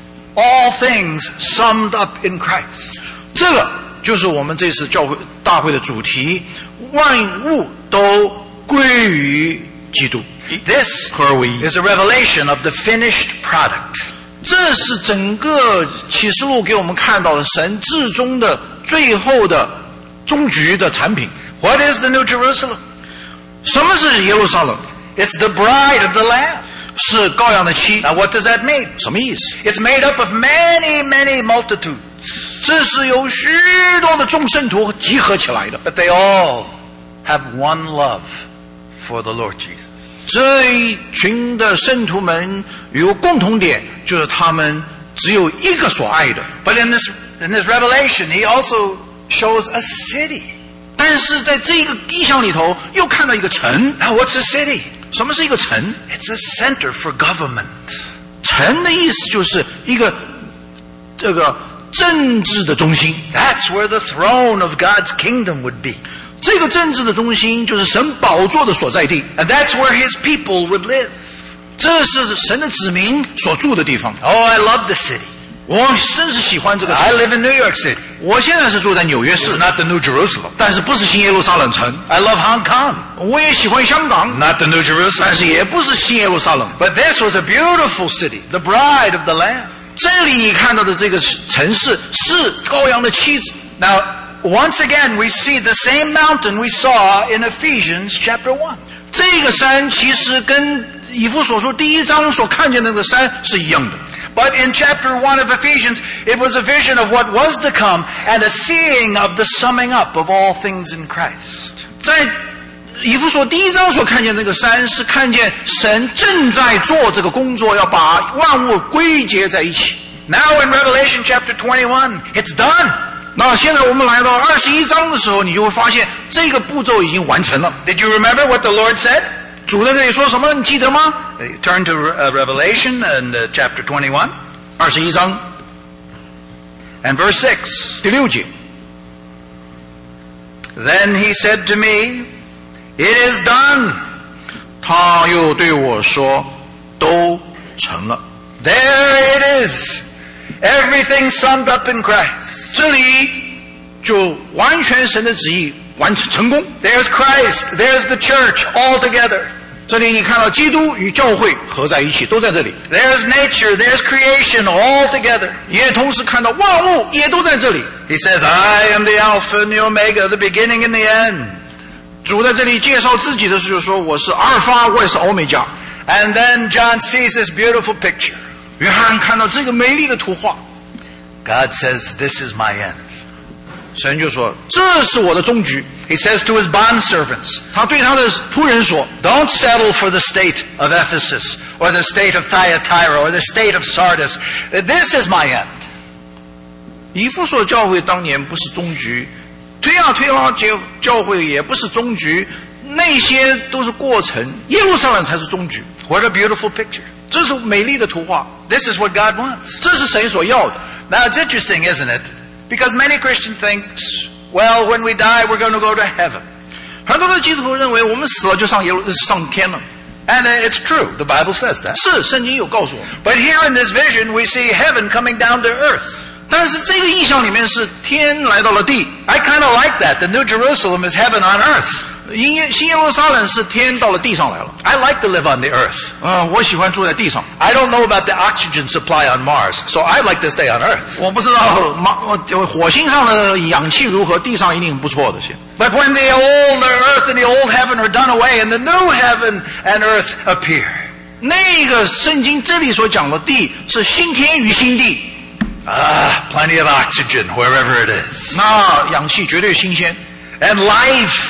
all things summed up in Christ. 这个就是我们这次教会大会的主题，万物都归于基督， This 合而为一。 is a revelation of the finished product. 这是整个启示录给我们看到的神至终的最后的终局的产品。 What is the New Jerusalem? 什么是耶路撒冷？ It's the bride of the Lamb. 是羔羊的妻。 Now what does that mean? 什么意思？ It's made up of many, many multitudes. 这是由许多的众圣徒集合起来的。 But they all have one love for the Lord Jesus. 这一群的圣徒们有共同点，就是他们只有一个所爱的。 But in this revelation, he also shows a city. 但是在这个意象里头，又看到一个城。 Now what's a city? 什么是一个城？ It's a center for government. 城的意思就是一个这个政治的中心。 That's where the throne of God's kingdom would be. 这个政治的中心就是神宝座的所在地， And that's where his people would live. 这是神的子民所住的地方。 Oh, I love the city. 我真是喜欢这个 I 城。 live in New York City. 我现在是住在纽约市 It's，not the New Jerusalem. 但是不是新耶路撒冷城。 I love Hong Kong. 我也喜欢香港， Not the New Jerusalem. 但是也不是新耶路撒冷。 But this was a beautiful city, the bride of the Lamb. 这里你看到的这个城市是羔羊的妻子。 Now, once again, we see the same mountain we saw in Ephesians chapter 1. 这个山其实跟以弗所书第一章所看见的那个山是一样的。 But in chapter 1 of Ephesians, it was a vision of what was to come and a seeing of the summing up of all things in Christ. 在以弗所第一章所看见的那个山，是看见神正在做这个工作，要把万物归结在一起。 Now in Revelation chapter 21, it's done. 那现在我们来到21章的时候，你就会发现这个步骤已经完成了。 Did you remember what the Lord said? 主在这里说什么？你记得吗？ Turn to Revelation and chapter 21 21章 and verse 6. 第6节。 Then he said to me, "It is done." 他又对我说：“都成了。 There it is. Everything summed up in Christ. 这里就完全神的旨意完成成功。 There's Christ. There's the church all together. 这里你看到基督与教会合在一起，都在这里。 There's nature. There's creation all together. 也同时看到万物也都在这里。 He says, "I am the Alpha and the Omega, the beginning and the end." 主在这里介绍自己的时候说：“我是阿尔法，我也是欧美加。” And then John sees this beautiful picture. 约翰看到这个美丽的图画， God says, "This is my end." 神就说：“这是我的终局。 He says to his bondservants, ” 他对他的仆人说 "Don't settle for the state of Ephesus or the state of Thyatira or the state of Sardis. This is my end." 以弗所教会当年不是终局，推拉教会也不是终局， 那些都是过程，耶路撒冷才是终局。 What a beautiful picture. 这是美丽的图画， This is what God wants. 这是神所要的。 Now it's interesting, isn't it? Because many Christians think, well, when we die, we're going to go to heaven. 很多的基督徒认为我们死了就上天了， And it's true. The Bible says that. 是圣经有告诉我们。 But here in this vision, we see heaven coming down to earth. 但是这个意象里面是天来到了地， I kind of like that. The New Jerusalem is heaven on earth. 新耶路撒冷是天到了地上来了。 I like to live on the earth. 我喜欢住在地上。 I don't know about the oxygen supply on Mars, so I like to stay on earth. 我不知道火星上的氧气如何，地上一定不错的些。 But when the old earth and the old heaven are done away and the new heaven and earth appear, 那个圣经这里所讲的地是新天与新地， plenty of oxygen wherever it is. 那氧气绝对新鲜。 And life.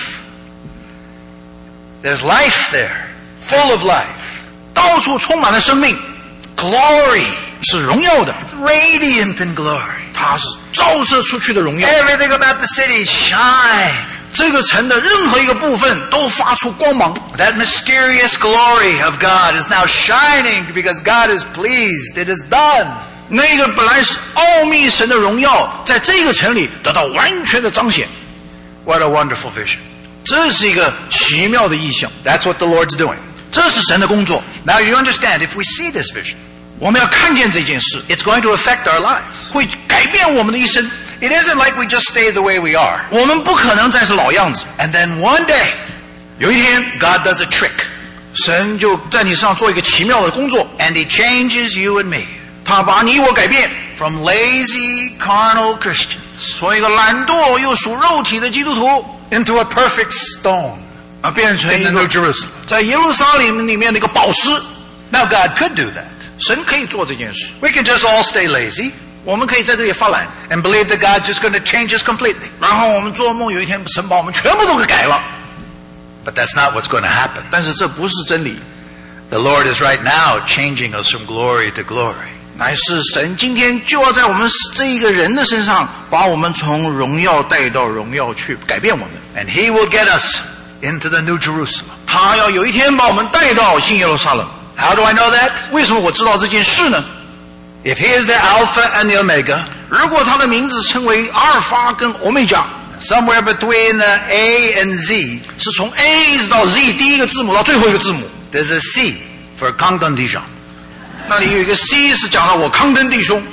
There's life there, full of life. 到处充满了生命， Glory, 是荣耀的， radiant in glory. 它是照射出去的荣耀。 Everything about the city shine. 这个城的任何一个部分都发出光芒。 That mysterious glory of God is now shining because God is pleased. It is done. 那个本来是奥秘神的荣耀，在这个城里得到完全的彰显。 What a wonderful vision. 这是一个奇妙的意象， That's what the Lord's doing. 这是神的工作。 Now you understand, if we see this vision, 我们要看见这件事， it's going to affect our lives. 会改变我们的一生。 It isn't like we just stay the way we are. 我们不可能再是老样子。 And then one day, 有一天， God does a trick. 神就在你身上做一个奇妙的工作， And He changes you and me 他把你我改变， from lazy, carnal Christians 从一个懒惰又属肉体的基督徒， into a perfect stone 变成 in 一 the New 个 Jerusalem. 在耶路撒冷里面的一个宝石。 Now God could do that. 神可以做这件事， We can just all stay lazy 我们可以在这里发懒， and believe that God's just going to change us completely. 然后我们做梦有一天神把我们全部都给改了。 But that's not what's going to happen. 但是这不是真理， The Lord is right now changing us from glory to glory. 乃是神今天就要在我们这一个人的身上，把我们从荣耀带到荣耀去，改变我们。 And He will get us into the New Jerusalem. 他要有一天把我们带到新耶路撒冷。 How do I know that? 为什么我知道这件事呢？ If He is the Alpha and the Omega, 如果他的名字称为阿尔法跟欧米伽， somewhere between A and Z, 是从 A 一直到 Z 第一个字母到最后一个字母， there's a C for Canton Dijon. 那里有一个 C 是讲了我康登弟兄，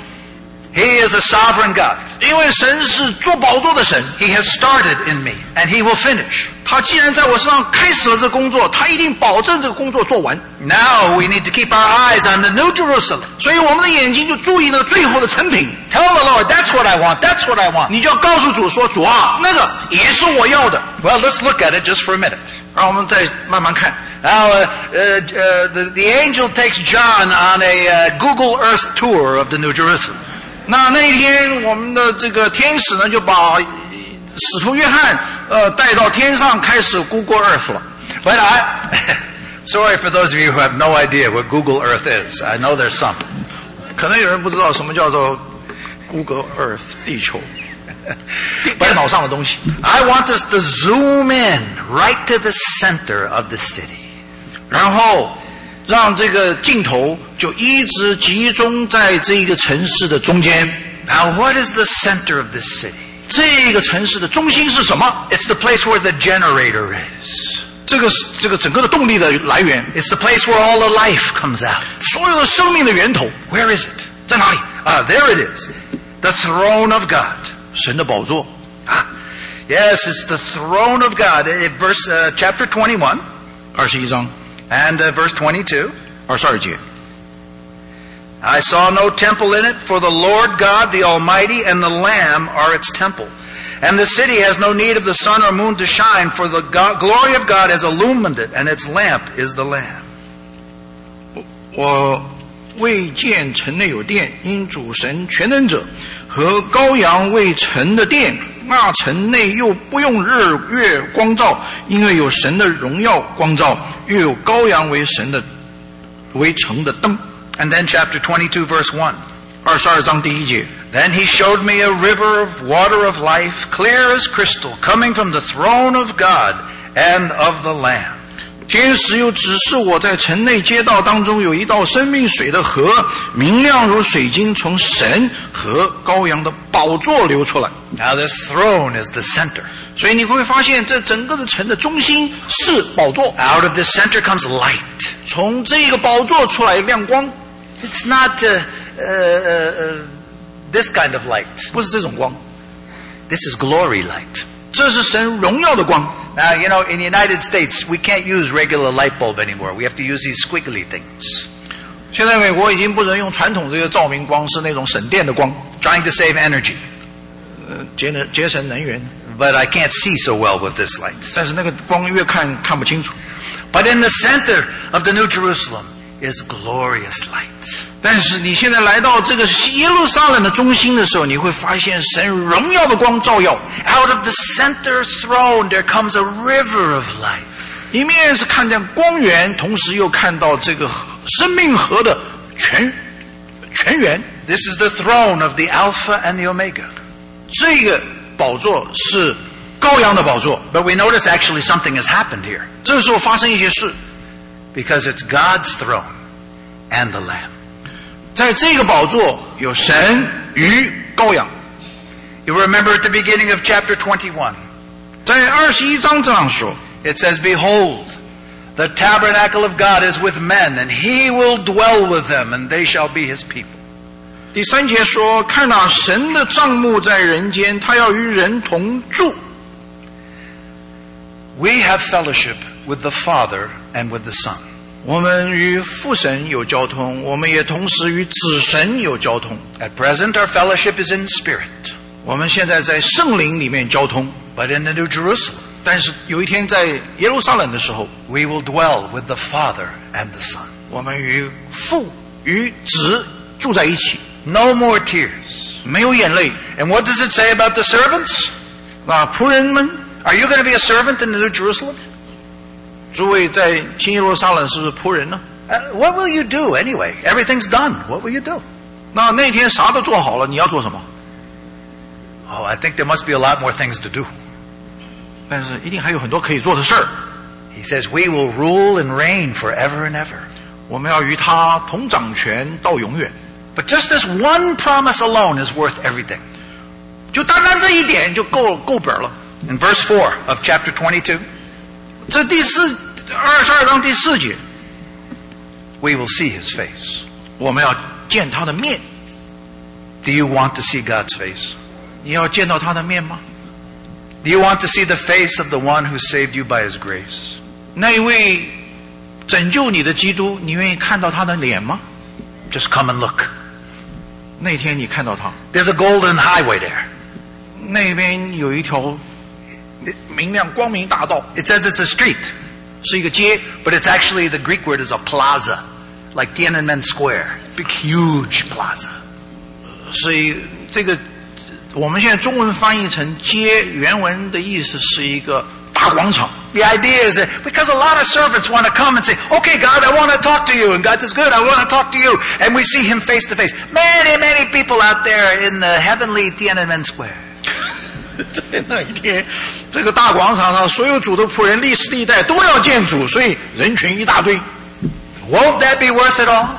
He is a sovereign God. 因为神是做宝座的神， He has started in me, and He will finish. 他既然在我身上开始了这工作，他一定保证这个工作做完。 Now we need to keep our eyes on the New Jerusalem. 所以我们的眼睛就注意那个最后的成品。 Tell the Lord, that's what I want, that's what I want. 你就要告诉主说：“主啊，那个也是我要的。 Well, let's look at it just for a minute. ” 让我们再慢慢看。 Now, the angel takes John on a Google Earth tour of the New Jerusalem. 那一天，我们的这个天使呢，就把使徒约翰带到天上，开始 Google Earth 了。 But sorry for those of you who have no idea what Google Earth is. I know there's some. 可能有人不知道什么叫做 Google Earth 地球，电脑上的东西。 I want us to zoom in right to the center of the city. 然后让这个镜头就一直集中在这个城市的中间。 Now, what is the center of this city? 这个城市的中心是什么？ It's the place where the generator is. 这个整个的动力的来源， It's the place where all the life comes out. 所有的生命的源头 Where is it? 在哪里？ There it is. The throne of God. 神的宝座。 Yes, it's the throne of God. Chapter 21. 21章 And verse 22. 22节。 I saw no temple in it, for the Lord God, the Almighty, and the Lamb are its temple. And the city has no need of the sun or moon to shine, for the glory of God has illumined it, and its lamp is the Lamb. 我未见城内有殿，因主神全能者和羔羊为城的殿，那城内又不用日月光照，因为有神的荣耀光照，又有羔羊为城的灯。 And then chapter 22, verse 1. 22章第1节。 Then he showed me a river of water of life, clear as crystal, coming from the throne of God and of the Lamb. 天使又指示我在城内街道当中有一道生命水的河，明亮如水晶，从神和羔羊的宝座流出来。 Now this throne is the center. 所以你会发现这整个的城的中心是宝座， Out of this center comes light. 从这个宝座出来亮光， It's not this kind of light. 不是这种光， This is glory light. 这是神荣耀的光。 Now, you know, in the United States, we can't use regular light bulb anymore. We have to use these squiggly things. 现在美国已经不能用传统这个照明光，是那种省电的光， Trying to save energy. 节省能源。 But I can't see so well with this light. 但是那个光越看看不清楚。 But in the center of the New Jerusalem is glorious light. 但是你现在来到这个耶路撒冷的中心的时候，你会发现神荣耀的光照耀。 Out of the center throne there comes a river of life. 一面是看见光源，同时又看到这个生命河的泉源。 This is the throne of the Alpha and the Omega. 这个宝座是羔羊的宝座。 But we notice actually something has happened here. 这时候发生一些事， Because it's God's throne and the Lamb. 在这个宝座有神与羔羊。 You remember at the beginning of chapter 21, 在21章这样说， it says, Behold, the tabernacle of God is with men, and he will dwell with them, and they shall be his people. 第3节说：“看哪，神的帐幕在人间，他要与人同住。” We have fellowship with the Father and with the Son. 我们与父神有交通，我们也同时与子神有交通。 At present, our fellowship is in spirit. 我们现在在圣灵里面交通， But in the New Jerusalem, 但是有一天在耶路撒冷的时候， we will dwell with the Father and the Son. 我们与父与子住在一起， No more tears. 没有眼泪。 And what does it say about the servants? 那仆人们， Are you going to be a servant in the New Jerusalem? 诸位在新耶路撒冷是不是仆人呢？ What will you do anyway? Everything's done. What will you do? 那天啥都做好了，你要做什么？ Oh, I think there must be a lot more things to do. 但是一定还有很多可以做的事儿。 He says, we will rule and reign forever and ever. 我们要与他同掌权到永远。 But just this one promise alone is worth everything. 就单单这一点就够本了。 In verse 4 of chapter 22, 这22章第4节， we will see his face. 我们要见他的面。 Do you want to see God's face? 你要见到他的面吗？ Do you want to see the face of the one who saved you by his grace? 那一位拯救你的基督，你愿意看到他的脸吗？ Just come and look. 那天你看到他， There's a golden highway there. 那边有一条明亮光明大道， It says it's a street, 是一个街， but it's actually, the Greek word is a plaza, like Tiananmen Square. Big, huge plaza. 这个我们现在中文翻译成街，原文的意思是一个大广场。 The idea is that because a lot of servants want to come and say, okay, God, I want to talk to you. And God says, good, I want to talk to you. And we see him face to face. Many, many people out there in the heavenly Tiananmen Square. 在那一天，这个大广场上，所有主的仆人历世历代都要见主，所以人群一大堆。 Won't that be worth it all?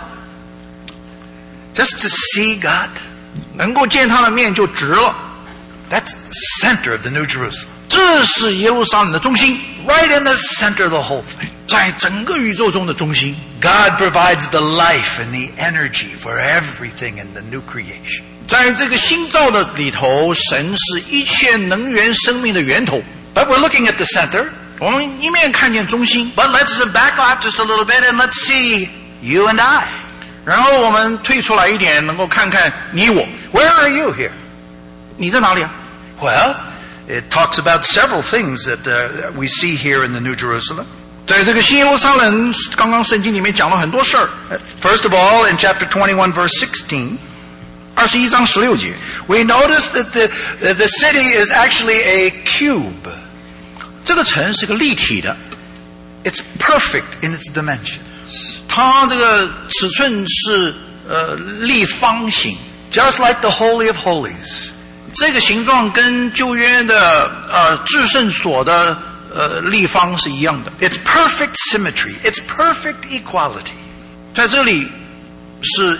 Just to see God? 能够见他的面就值了。 That's the center of the New Jerusalem. 这是耶路撒冷的中心， Right in the center of the whole thing. 在整个宇宙中的中心。 God provides the life and the energy for everything in the new creation. 在这个新造的里头，神是一切能源生命的源头。 But we're looking at the center. 我们一面看见中心， But let's back off just a little bit and let's see you and I. 然后我们退出来一点，能够看看你我。 Where are you here? 你在哪里啊？ Well, it talks about several things that we see here in the New Jerusalem. 在这个新耶路撒冷，刚刚圣经里面讲了很多事儿。 First of all, in chapter 21, verse 16, 21章16节， we notice that the city is actually a cube. 这个城是个立体的， It's perfect in its dimensions. 它这个尺寸是立方形， Just like the Holy of Holies. 这个形状跟旧约的至圣所的立方是一样的， It's perfect symmetry. It's perfect equality. 在这里是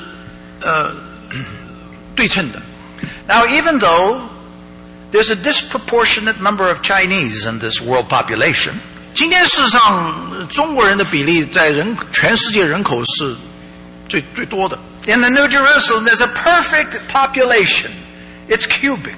对称的。 Now, even though there's a disproportionate number of Chinese in this world population, 今天事实上中国人的比例在全世界人口是最多的。 in the New Jerusalem there's a perfect population. It's cubic.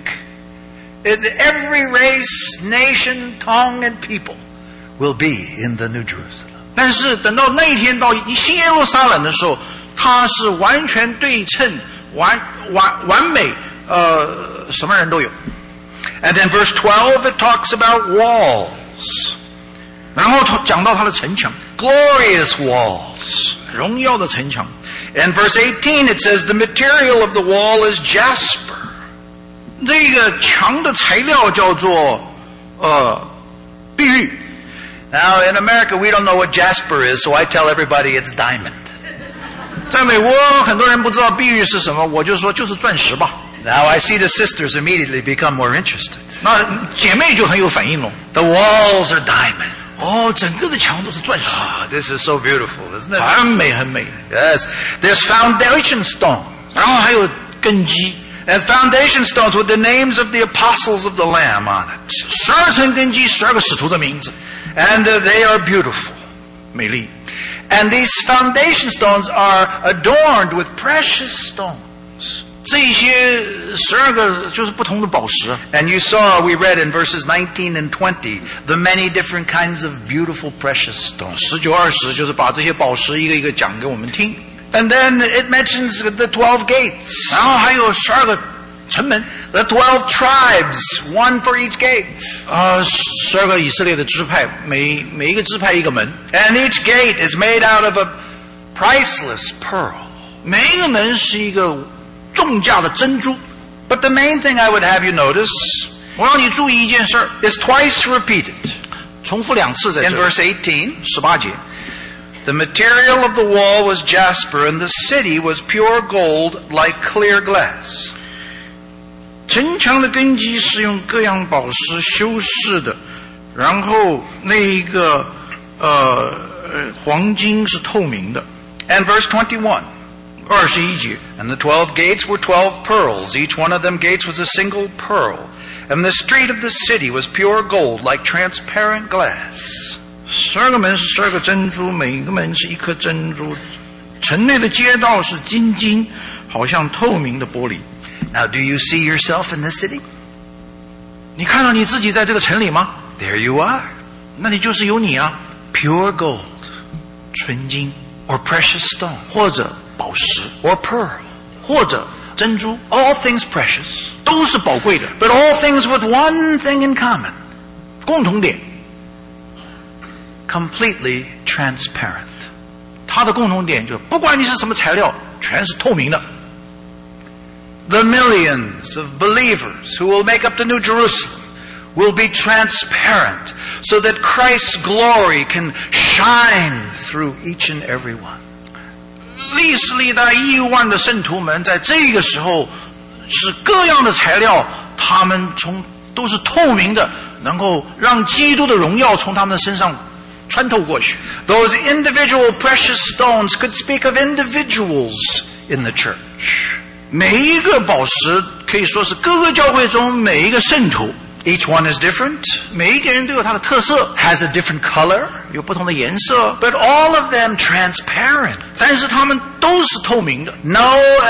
Every race, nation, tongue, and people will be in the New Jerusalem. 但是等到那一天到新耶路撒冷的时候，它是完全对称、完美，什么人都有。 And in verse 12 it talks about walls. 然后讲到它的城墙， Glorious walls. 荣耀的城墙。 In verse 18 it says the material of the wall is jasper. 这个墙的材料叫做碧玉。 Now in America we don't know what jasper is, so I tell everybody it's diamond. 在美国很多人不知道碧玉是什么，我就说就是钻石吧。 Now I see the sisters immediately become more interested. 那姐妹就很有反应了。 The walls are diamond. 哦，整个的墙都是钻石， This is so beautiful, isn't it? 很美很美。 Yes. There's foundation stone. 然后还有根基， And foundation stones with the names of the apostles of the Lamb on it. 12层根基，12个使徒的名字， And they are beautiful. 美丽。 And these foundation stones are adorned with precious stones. 这些12个就是不同的宝石。 And you saw, we read in verses 19 and 20, the many different kinds of beautiful precious stones. 19、20就是把这些宝石一个一个讲给我们听。 And then it mentions the 12 gates. 然后还有12个城门， The 12 tribes, one for each gate. 12个以色列的支派，每一个支派一个门， And each gate is made out of a priceless pearl. 每一个门是一个重价的珍珠。 But the main thing I would have you notice 我让你注意一件事儿， is twice repeated 重复2次在 in 这里 verse 18. 18节。 The material of the wall was jasper, and the city was pure gold like clear glass. 城墙的根基是用各样宝石修饰的，然后那一个黄金是透明的。 And verse 21. 21节， And the 12 gates were 12 pearls. Each one of them gates was a single pearl. And the street of the city was pure gold like transparent glass. 12个门是12个珍珠，每一个门是一颗珍珠。城内的街道是金金，好像透明的玻璃。 Now, do you see yourself in this city? 你看到你自己在这个城里吗？ There you are. 那你就是有你啊， Pure gold 纯金 or precious stone 或者宝石 or pearl. 或者珍珠， All things precious. 都是宝贵的。 But all things with one thing in common. 共同点， Completely transparent. 它的共同点就是不管你是什么材料，全是透明的。 The millions of believers who will make up the New Jerusalem will be transparent so that Christ's glory can shine through each and every one. 历史历代亿万的圣徒们在这个时候是各样的材料，他们都是透明的，能够让基督的荣耀从他们的身上穿透过去。 Those individual precious stones could speak of individuals in the church. 每一个宝石可以说是各个教会中每一个圣徒， Each one is different, 每一个人都有他的特色， has a different color, 有不同的颜色， but all of them transparent. 但是他们都是透明的， No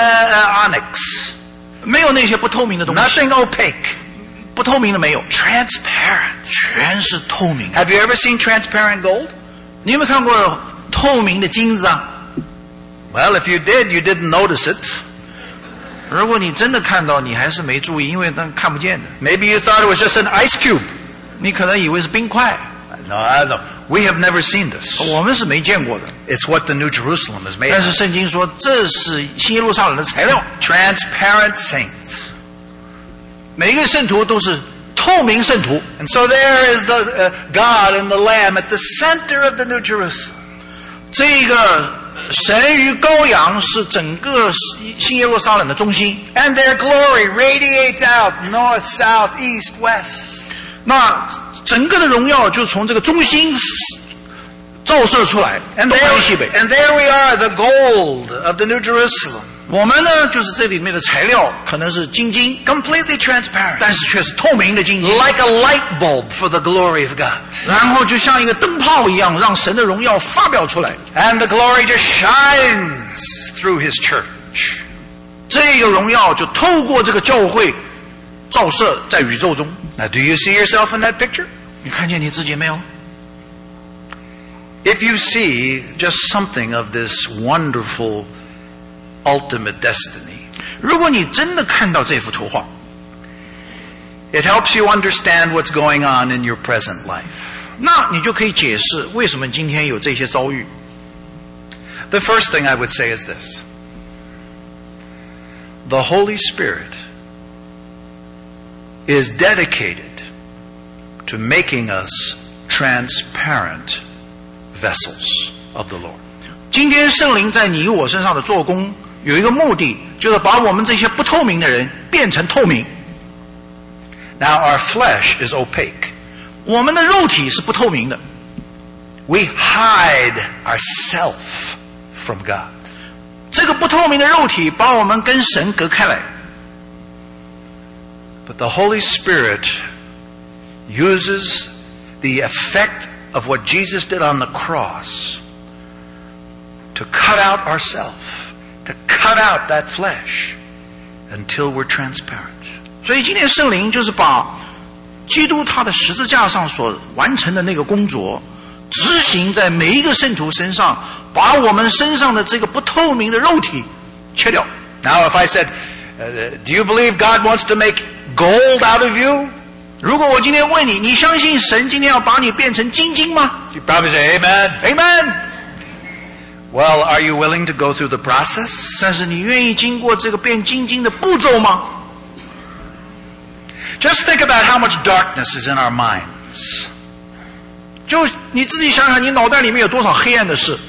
onyx, 没有那些不透明的东西， nothing opaque. 不透明的没有， Transparent. 全是透明的。 Have you ever seen transparent gold? 你有没有看过透明的金子啊？ Well, if you did, you didn't notice it. 如果你真的看到，你还是没注意，因为那看不见的。 Maybe you thought it was just an ice cube. 你可能以为是冰块， No. We have never seen this. 我们是没见过的。 It's what the New Jerusalem is made 但是 of. 圣经说，这是新耶路撒冷的材料， Transparent saints. 每一个圣徒都是透明圣徒。 And so there is the God and the Lamb at the center of the New Jerusalem. 这个神与羔羊是整个新耶路撒冷的中心。 And their glory radiates out north, south, east, west. 那整个的荣耀就从这个中心照射出来， And 东南西北。 there we are, the gold of the New Jerusalem, 我们呢，就是这里面的材料可能是金金， completely transparent, 但是却是透明的金金， like a light bulb for the glory of God. 然后就像一个灯泡一样，让神的荣耀发表出来。 And the glory just shines through His church. 这个荣耀就透过这个教会照射在宇宙中。 Now, do you see yourself in that picture? 你看见你自己没有？ If you see just something of this wonderful ultimate destiny, 如果你真的看到这幅图画， it helps you understand what's going on in your present life. 那你就可以解释为什么今天有这些遭遇。 The first thing I would say is this. The Holy Spirit is dedicated to making us transparent vessels of the Lord. 今天圣灵在你我身上的做工有一个目的，就是把我们这些不透明的人变成透明。 Now, our flesh is opaque. 我们的肉体是不透明的， We hide ourselves from God. 这个不透明的肉体把我们跟神隔开来。 But the Holy Spirit uses the effect of what Jesus did on the cross to cut out ourselves, to cut out that flesh until we're transparent. 所以今天圣灵就是把基督他的十字架上所完成的那个工作执行在每一个圣徒身上，把我们身上的这个不透明的肉体切掉。 Now, if I said, do you believe God wants to make gold out of you? 如果我今天问你，你相信神今天要把你变成金金吗？ You'd probably say, Amen. Amen。 Well, are you willing to go through the process? 但是你愿意经过这个变金金的步骤吗？ Just think about how much darkness is in our minds. 就你自己想想，你脑袋里面有多少黑暗的事？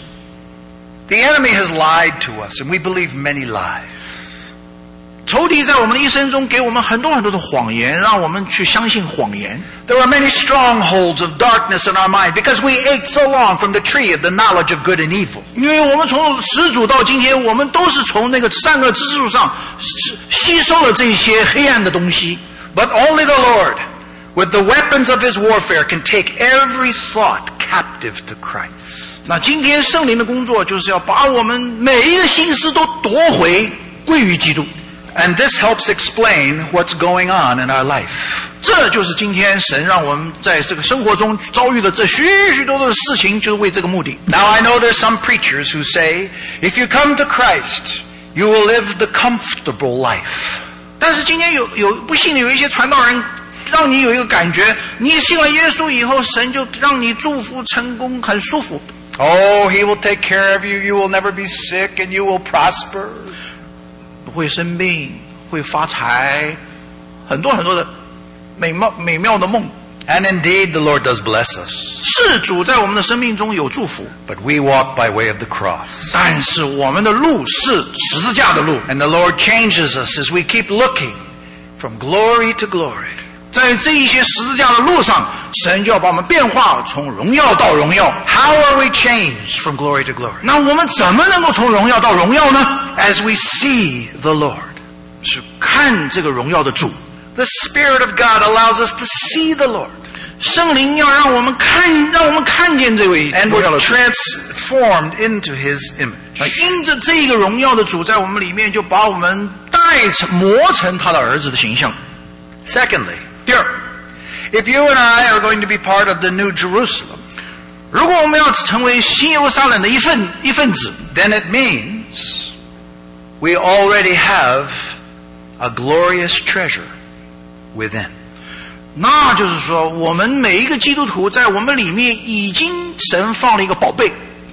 The enemy has lied to us, and we believe many lies. 仇敌在我们的一生中给我们很多很多的谎言，让我们去相信谎言。 There are many strongholds of darkness in our mind because we ate so long from the tree of the knowledge of good and evil. 因为我们从始祖到今天，我们都是从那个善恶之树上吸收了这些黑暗的东西。 But only the Lord, with the weapons of His warfare, can take every thought captive to Christ. 那今天圣灵的工作就是要把我们每一个心思都夺回，归于基督。 And this helps explain what's going on in our life. 这就是今天神让我们在这个生活中遭遇的这许许多多的事情，就是为这个目的。 Now, I know there's some preachers who say, if you come to Christ, you will live the comfortable life. 但是今天有不幸的有一些传道人，让你有一个感觉，你信了耶稣以后，神就让你祝福成功，很舒服。 Oh, He will take care of you. You will never be sick and you will prosper. 不会生病，会发财，很多很多的美妙的梦。 And indeed, the Lord does bless us. 是主在我们的生命中有祝福， But we walk by way of the cross. 但是我们的路是十字架的路。 And the Lord changes us as we keep looking from glory to glory. 在这一些十字架的路上，神就要把我们变化，从荣耀到荣耀。 How are we changed from glory to glory? 那我们怎么能够从荣耀到荣耀呢？ As we see the Lord. 是看这个荣耀的主。 The Spirit of God allows us to see the Lord. 圣灵要让我们看见这位 And 荣耀 we're 的主。 transformed into His image. 因着这个荣耀的主在我们里面，就把我们磨成他的儿子的形象。 Secondly, 第二， if you and I are going to be part of the New Jerusalem, 如果我们要成为新耶路撒冷的一份子， then it means we already have a glorious treasure within. 那就是说，我们每一个基督徒在我们里面已经神放了一个宝贝。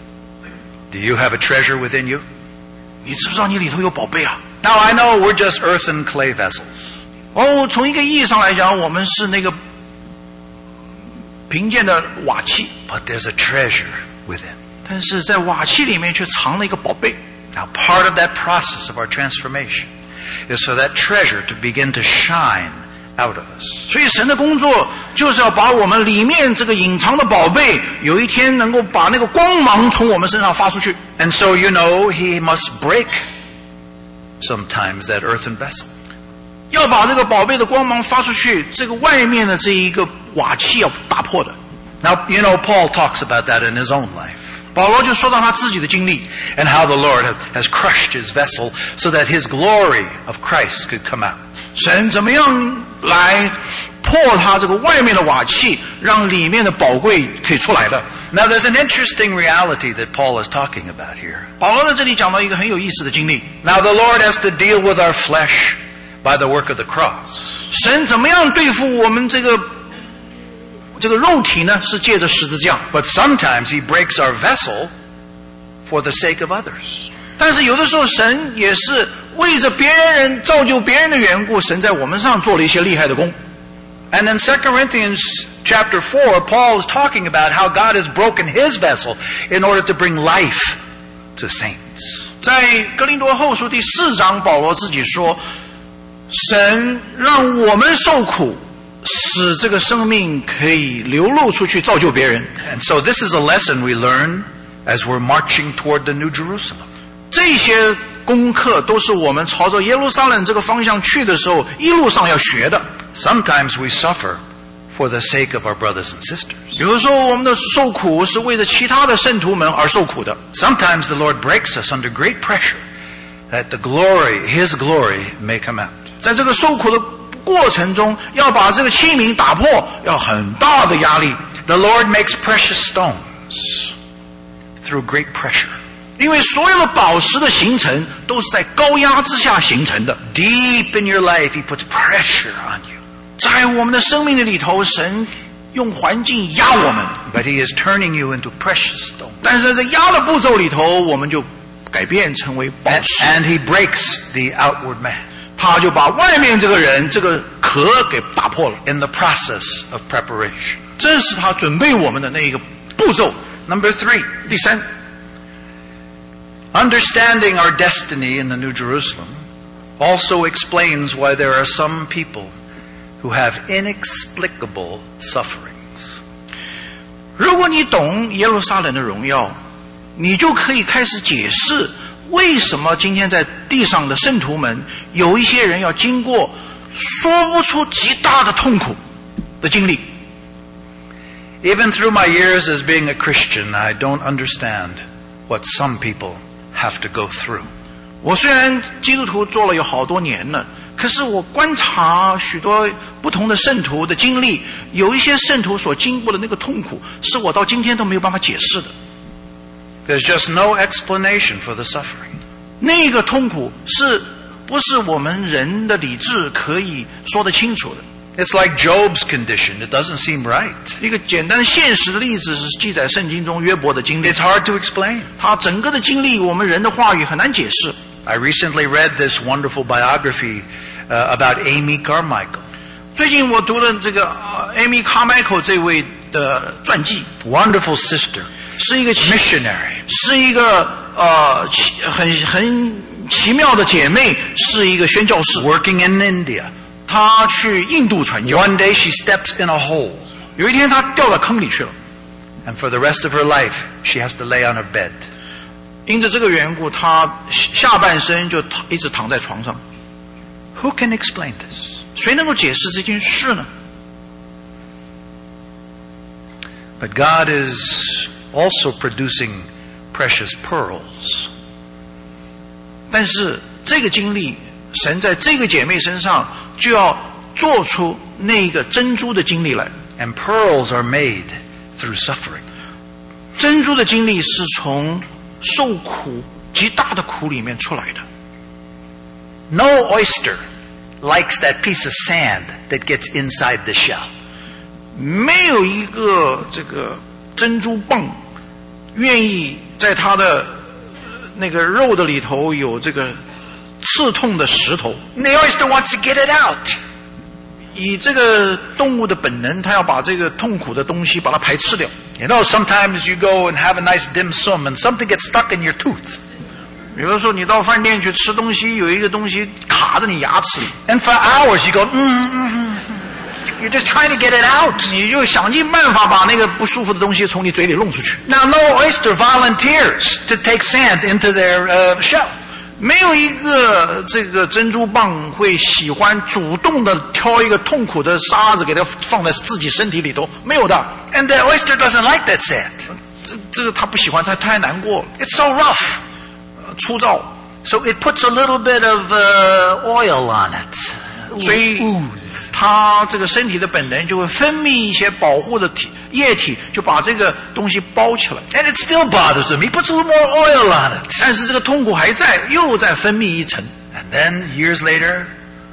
Do you have a treasure within you? 你知不知道你里头有宝贝啊？ Now, I know we're just earth and clay vessels. 哦，从一个意义上来讲，我们是那个贫贱的瓦器， But there's a treasure within. 但是在瓦器里面却藏了一个宝贝。 Now, part of that process of our transformation is for that treasure to begin to shine out of us. 所以神的工作就是要把我们里面这个隐藏的宝贝，有一天能够把那个光芒从我们身上发出去。 And so you know he must break sometimes that earthen vessel. 要把这个宝贝的光芒发出去，这个外面的这一个瓦器要打破的。 Now, you know, Paul talks about that in his own life. 保罗就说到他自己的经历， And how the Lord has crushed his vessel so that his glory of Christ could come out. 神怎么样来破他这个外面的瓦器，让里面的宝贵可以出来的。 Now, there's an interesting reality that Paul is talking about here. 保罗在这里讲到一个很有意思的经历， Now, the Lord has to deal with our flesh by the work of the cross. 神怎么样对付我们这个肉体呢？是借着十字架。 But sometimes he breaks our vessel for the sake of others. 但是有的时候神也是为着别人造就别人的缘故，神在我们上做了一些厉害的工。 And in 2 Corinthians chapter 4, Paul is talking about how God has broken his vessel in order to bring life to saints. 在哥林多后书第4章，保罗自己说，神让我们受苦，使这个生命可以流露出去，造就别人。 And so this is a lesson we learn as we're marching toward the New Jerusalem. 这些功课都是我们朝着耶路撒冷这个方向去的时候，一路上要学的。 Sometimes we suffer for the sake of our brothers and sisters. 有的时候我们的受苦是为了其他的圣徒们而受苦的。 Sometimes the Lord breaks us under great pressure that the glory, his glory, may come out. 在这个受苦的过程中，要把这个器皿打破，要很大的压力。 The Lord makes precious stones through great pressure. 因为所有的宝石的形成都是在高压之下形成的。 Deep in your life, he puts pressure on you. 在我们的生命的里头，神用环境压我们， But he is turning you into precious stones. 但是在这压的步骤里头，我们就改变成为宝石。 And he breaks the outward man 他就把外面这个人这个壳给打破了。 in the process of preparation. 这是他准备我们的那一个步骤。 Number 3, 第三， understanding our destiny in the New Jerusalem also explains why there are some people who have inexplicable sufferings. 如果你懂耶路撒冷的荣耀，你就可以开始解释为什么今天在地上的圣徒们有一些人要经过说不出极大的痛苦的经历。 Even through my years as being a Christian, I don't understand what some people have to go through. 我虽然基督徒做了有好多年了，可是我观察许多不同的圣徒的经历，有一些圣徒所经过的那个痛苦，是我到今天都没有办法解释的。 There's just no explanation for the suffering. 那个痛苦是不是我们人的理智可以说得清楚的？ It's like Job's condition. It doesn't seem right. 一个简单现实的例子是记载圣经中约伯的经历， It's hard to explain. 他整个的经历，我们人的话语很难解释。 I recently read this wonderful biography about Amy Carmichael. 最近我读了这个Amy Carmichael 这位的传记， Wonderful sister, 是一个 missionary. 是一个很奇妙的姐妹，是一个宣教士， Working in India. 她去印度传教。 One day she steps in a hole, 有一天她掉到坑里去了， and for the rest of her life, she has to lay on her bed. 因着这个缘故，她下半身就一直躺在床上。 Who can explain this? 谁能够解释这件事呢？ But God is also producing precious pearls. 但是这个经历，神在这个姐妹身上就要做出那个珍珠的经历来。 And pearls are made through suffering. 珍珠的经历是从受苦极大的苦里面出来的。 No oyster likes that piece of sand that gets inside the shell. 没有一个这个珍珠蚌愿意在它的那个肉的里头有这个刺痛的石头。 And the oyster wants to get it out. 以这个动物的本能，它要把这个痛苦的东西把它排斥掉。 You know, sometimes you go and have a nice dim sum and something gets stuck in your tooth. 有的时候你到饭店去吃东西，有一个东西卡在你牙齿里， And for hours you go, You're just trying to get it out. 你就想尽办法把那个不舒服的东西从你嘴里弄出去。 Now, no oyster volunteers to take sand into their shell. 没有一个这个珍珠蚌会喜欢主动的挑一个痛苦的沙子给它放在自己身体里头，没有的。 And the oyster doesn't like that sand. 这个他不喜欢，他太难过了。 It's so rough. 粗糙， So it puts a little bit of oil on it. 所以他这个身体的本能就会分泌一些保护的液体，就把这个东西包起来。 And it still bothers him. He puts a little more oil on it. 但是这个痛苦还在，又在分泌一层。 And then, years later,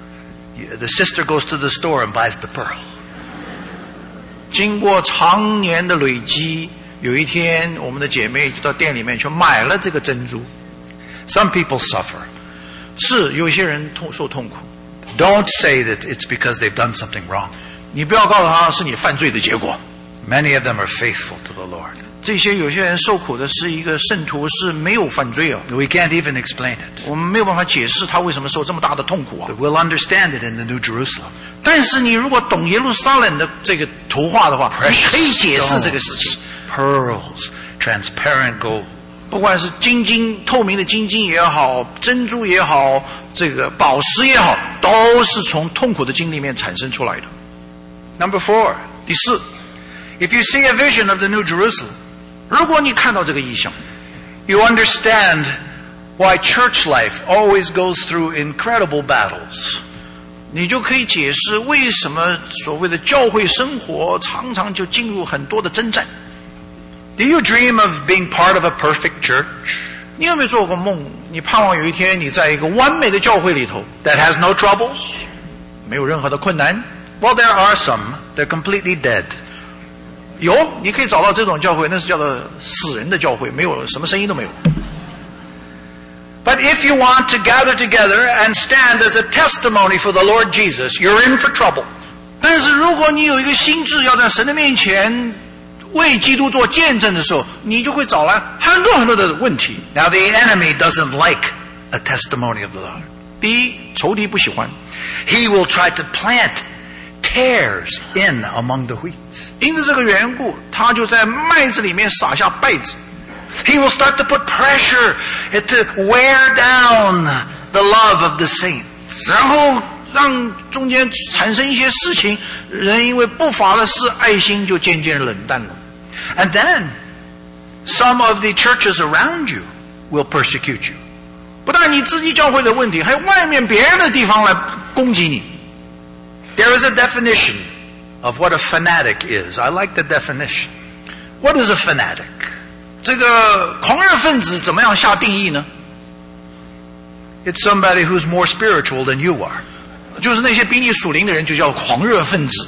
the sister goes to the store and buys the pearl. 经过常年的累积，有一天我们的姐妹就到店里面去买了这个珍珠。 Some people suffer. 是有些人受痛苦， Don't say that it's because they've done something wrong. 你不要告诉他是你犯罪的结果。 Many of them are faithful to the Lord. 有些人受苦的是一个圣徒是没有犯罪啊， We can't even explain it. 我们没有办法解释他为什么受这么大的痛苦啊。 But we'll understand it in the New Jerusalem. 但是你如果懂耶路撒冷的这个图画的话，你可以解释这个事情。 Pearls, transparent gold. 不管是透明的金晶也好，珍珠也好，这个宝石也好，都是从痛苦的经历里面产生出来的。 Number 4. 第四， If you see a vision of the New Jerusalem, 如果你看到这个异象， you understand why church life always goes through incredible battles. 你就可以解释为什么所谓的教会生活常常就进入很多的征战。 Do you dream of being part of a perfect church 你有没有做过梦？你盼望有一天你在一个完美的教会里头， that has no troubles? 没有任何的困难。 Well, there are some. They're completely dead. 有，你可以找到这种教会，那是叫做死人的教会，没有什么声音都没有。 But if you want to gather together and stand as a testimony for the Lord Jesus, you're in for trouble. 但是如果你有一个心志要在神的面前为基督做见证的时候，你就会找来很多很多的问题。 Now, the enemy doesn't like a testimony of the Lord. 第一，仇敌不喜欢， He will try to plant tares in among the wheat. 因此这个缘故，他就在麦子里面撒下稗子。 He will start to put pressure to wear down the love of the saints. 然后让中间产生一些事情，人因为不法的事，爱心就渐渐冷淡了。 And then, some of the churches around you will persecute you. 不但你自己教会的问题，还有外面别的地方来攻击你。 There is a definition of what a fanatic is. I like the definition. What is a fanatic? 这个狂热分子怎么样下定义呢？ It's somebody who's more spiritual than you are. 就是那些比你属灵的人就叫狂热分子。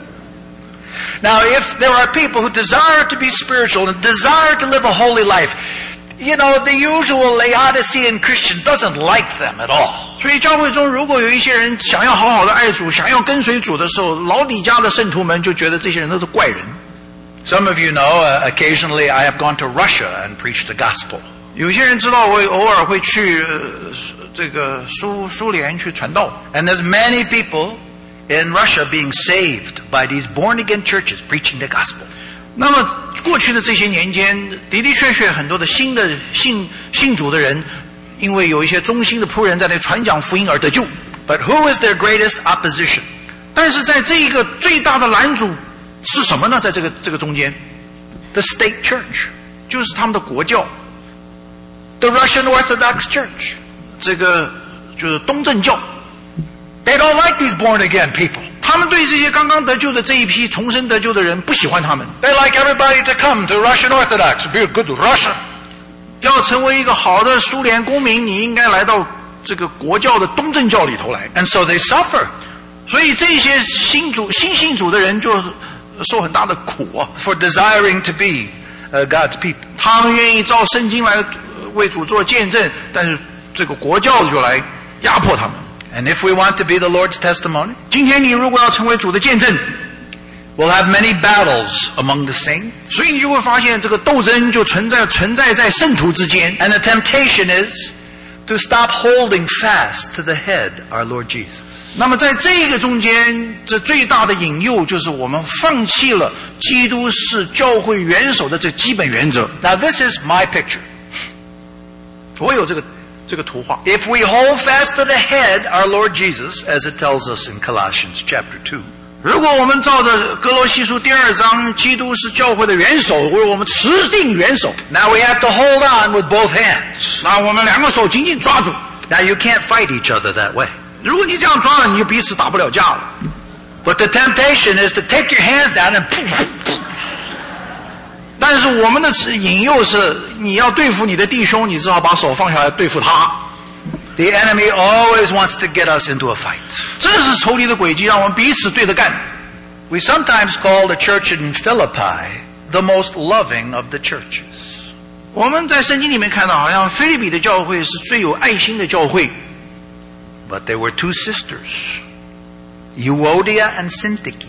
Now, if there are people who desire to be spiritual and desire to live a holy life, you know, the usual Laodicean Christian doesn't like them at all. 所以教会中如果有一些人想要好好的爱主，想要跟随主的时候，老底家的圣徒们就觉得这些人都是怪人。 Some of you know, occasionally I have gone to Russia and preached the gospel. 有些人知道我偶尔会去这个苏联去传道。 And there's many people in Russia being saved by these born-again churches preaching the gospel. 那么过去的这些年间，的的确确很多的新的信主的人，因为有一些忠心的仆人在那传讲福音而得救。 But who is their greatest opposition? 但是在这一个最大的拦阻是什么呢？在这个中间， The state church. 就是他们的国教， The Russian Orthodox Church. 这个就是东正教。 They don't like these born-again people. 他们对这些刚刚得救的这一批重生得救的人不喜欢他们。 They like everybody to come to Russian Orthodox, be a good Russian. 要成为一个好的苏联公民，你应该来到这个国教的东正教里头来。 And so they suffer 所以这些新信主的人就受很大的苦啊。 for desiring to be God's people. 他们愿意照圣经来为主做见证，但是这个国教就来压迫他们。 And if we want to be the Lord's testimony, 今天你如果要成为主的见证， we'll have many battles among the saints. 所以你就会发现这个斗争就存在在圣徒之间。 And the temptation is to stop holding fast to the head, our Lord Jesus. 那么在这个中间，这最大的引诱就是我们放弃了基督是教会元首的这基本原则。 Now this is my picture. 我有这个图画。 If we hold fast to the head, our Lord Jesus, as it tells us in Colossians chapter 2, 如果我们照着哥罗西书第2章，基督是教会的元首，或者我们持定元首， now we have to hold on with both hands. 那我们2个手紧紧抓住。 Now you can't fight each other that way. 如果你这样抓了，你就彼此打不了架了。 But the temptation is to take your hands down and 但是我们的引诱是，你要对付你的弟兄，你只好把手放下来对付他。 the enemy always wants to get us into a fight. 这是仇敌的诡计，让我们彼此对着干。 We sometimes call the church in Philippi the most loving of the churches. 我们在圣经里面看到，好像腓立比的教会是最有爱心的教会。 But there were two sisters, Euodia and Syntyche.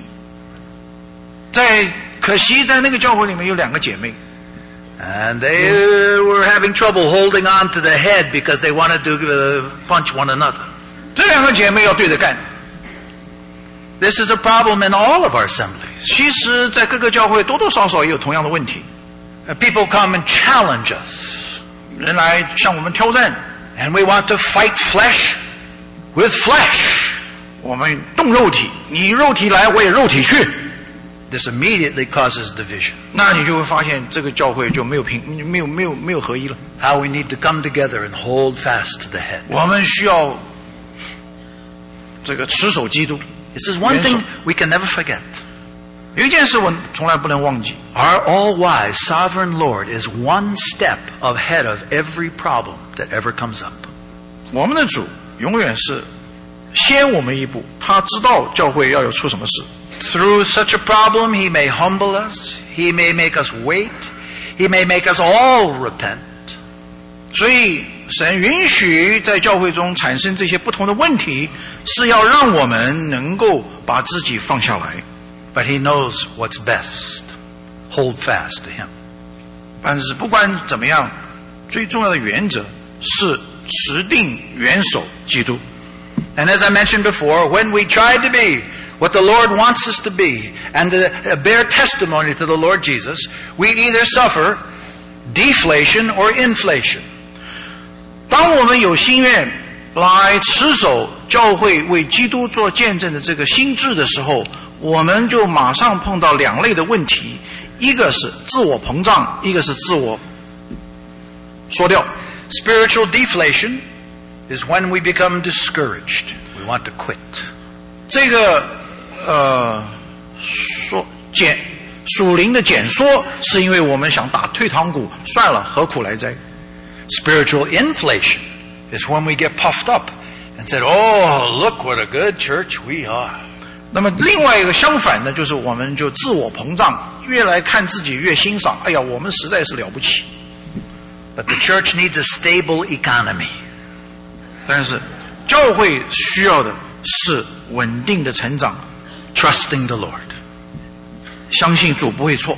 可惜在那个教会里面有2个姐妹， And they were having trouble holding on to the head because they wanted to punch one another. 这2个姐妹要对着干。 This is a problem in all of our assemblies. 其实，在各个教会多多少少也有同样的问题。 People come and challenge us. 人来向我们挑战， And we want to fight flesh with flesh. 我们动肉体，你肉体来，我也肉体去。 This immediately causes division. 那你就会发现这个教会就没有合一了。 How we need to come together and hold fast to the head. 我们需要这个持守基督。 This is one thing we can never forget. 有一件事我从来不能忘记， Our all-wise sovereign Lord is one step ahead of every problem that ever comes up. 我们的主永远是先我们一步，他知道教会要有出什么事。 Through such a problem, He may humble us. He may make us wait. He may make us all repent. 所以神允许在教会中产生这些不同的问题，是要让我们能够把自己放下来。 But He knows what's best. Hold fast to Him. 但是不管怎么样，最重要的原则是持定元首基督。 And as I mentioned before, when we try to be what the Lord wants us to be and to bear testimony to the Lord Jesus, we either suffer deflation or inflation. 当我们有心愿来持守教会为基督做见证的这个心志的时候，我们就马上碰到2类的问题，一个是自我膨胀，一个是自我缩掉。 Spiritual deflation is when we become discouraged. We want to quit. 这个属灵的减缩，是因为我们想打退堂鼓，算了，何苦来哉？ Spiritual inflation is when we get puffed up and said, "Oh, look what a good church we are." 那么另外一个相反的，就是我们就自我膨胀，越来看自己越欣赏，哎呀，我们实在是了不起。 But the church needs a stable economy. 但是教会需要的是稳定的成长， Trusting the Lord. 相信主不会错。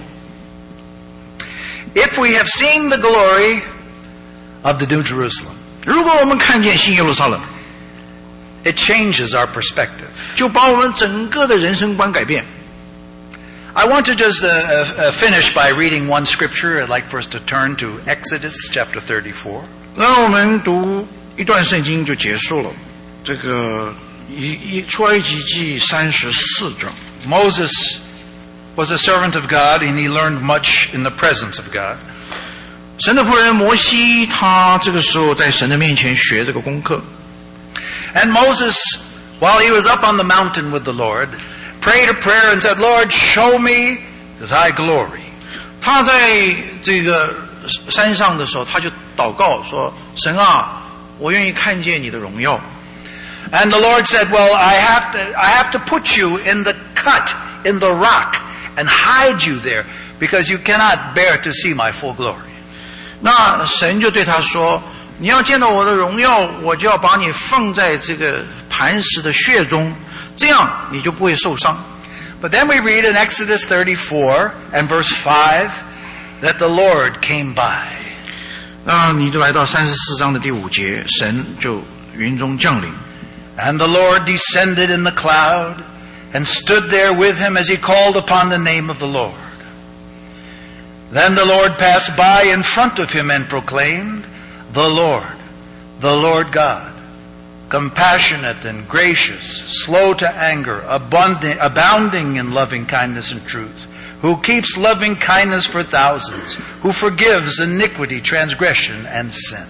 If we have seen the glory of the New Jerusalem, 如果我们看见新耶路撒冷， it changes our perspective. 就把我们整个的人生观改变。 I want to just finish by reading one scripture. I'd like for us to turn to Exodus chapter 34. 那我们读一段圣经就结束了。这个出埃及记34章。 Moses was a servant of God, and he learned much in the presence of God. 神的仆人摩西，他这个时候在神的面前学这个功课。 And Moses, while he was up on the mountain with the Lord, prayed a prayer and said, "Lord, show me thy glory." 他在这个山上的时候，他就祷告说：“神啊，我愿意看见你的荣耀。” And the Lord said, "Well, I have to put you in the cut in the rock and hide you there because you cannot bear to see my full glory." 那神就对他说：“你要见到我的荣耀，我就要把你放在这个磐石的穴中，这样你就不会受伤。” But then we read in Exodus 34 and verse 5 that the Lord came by. 那你就来到34章的第5节，神就云中降临。 And the Lord descended in the cloud and stood there with him as he called upon the name of the Lord. Then the Lord passed by in front of him and proclaimed, the Lord God, compassionate and gracious, slow to anger, abounding in loving kindness and truth, who keeps loving kindness for thousands, who forgives iniquity, transgression, and sin.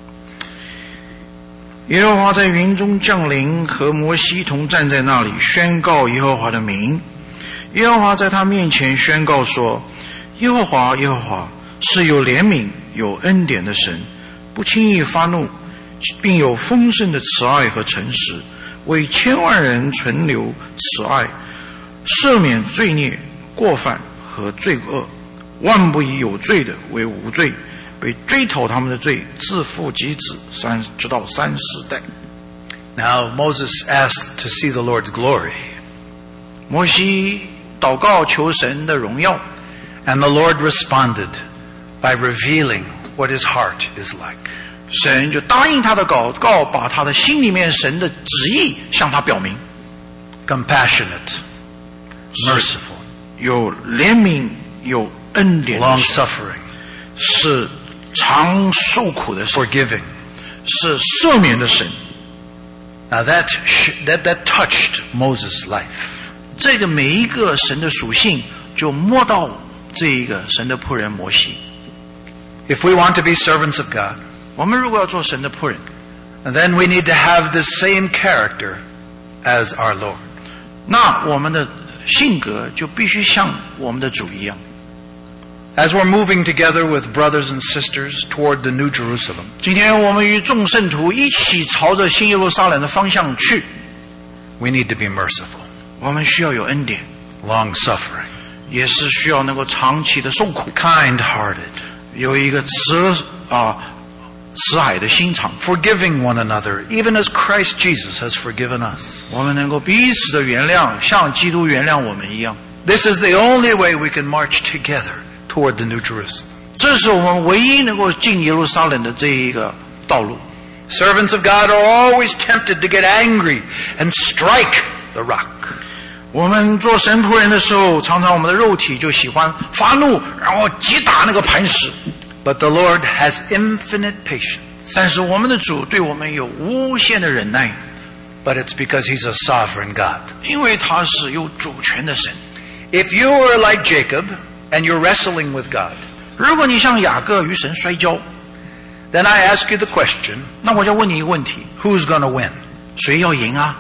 耶和华在云中降临，和摩西同站在那里，宣告耶和华的名。耶和华在他面前宣告说：耶和华，耶和华是有怜悯、有恩典的神，不轻易发怒，并有丰盛的慈爱和诚实，为千万人存留慈爱，赦免罪孽、过犯和罪恶，万不以有罪的为无罪，被追讨他们的罪，自父及子，直到三四代。 Now Moses asked to see the Lord's glory. 摩西祷告求神的荣耀， And the Lord responded by revealing what his heart is like. 神就答应他的祷告，把他的心里面神的旨意向他表明。 Compassionate, merciful, 有怜悯，有恩典的神， long-suffering, 是常受苦的神， forgiving. 是赦免的神。 Now that touched Moses' life. 这个每一个神的属性就摸到这一个神的仆人摩西。 If we want to be servants of God, 我们如果要做神的仆人， then we need to have the same character as our Lord. 那我们的性格就必须像我们的主一样。 As we're moving together with brothers and sisters toward the New Jerusalem, 今天我们与众圣徒一起朝着新耶路撒冷的方向去， we need to be merciful, 我们需要有恩典， long-suffering, 也是需要能够长期的受苦， kind-hearted, 有一个慈蔼的心肠， forgiving one another, even as Christ Jesus has forgiven us. 我们能够彼此的原谅，像基督原谅我们一样。 This is the only way we can march together toward the New Jerusalem. 这是我们唯一能够进耶路撒冷的这一个道路。 Servants of God are always tempted to get angry and strike the rock. 我们做神仆人的时候，常常我们的肉体就喜欢发怒，然后击打那个磐石。 But the Lord has infinite patience. 但是我们的主对我们有无限的忍耐， But it's because he's a sovereign God. 因为他是有主权的神。 If you are like Jacob and you're wrestling with God, 如果你像雅各与神摔跤， then I ask you the question, 那我就问你一个问题： who's going to win? 谁要赢啊？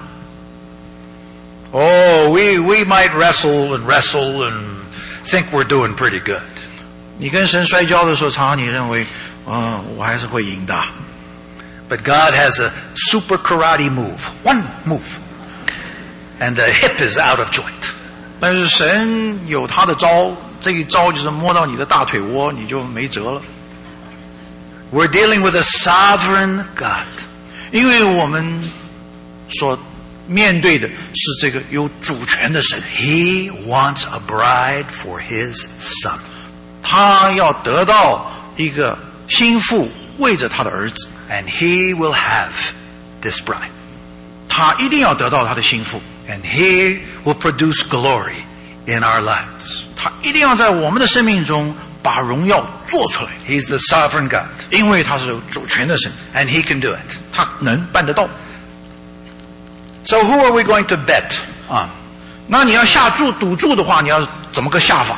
Oh, we might wrestle and think we're doing pretty good. 你跟神摔跤的时候，常常你认为，我还是会赢的。 But God has a super karate move. One move. And the hip is out of joint. 但是神有他的招，这一招就是摸到你的大腿窝，你就没辙了。 We're dealing with a sovereign God. 因为我们所面对的是这个有主权的神， He wants a bride for his son. 他要得到一个心腹为着他的儿子， And he will have this bride. 他一定要得到他的心腹， And he will produce glory in our lives. 他一定要在我们的生命中把荣耀做出来， He's the sovereign God. 因为他是有主权的神， And he can do it. 他能办得到。 So who are we going to bet on? 那你要下赌注的话，你要怎么个下法？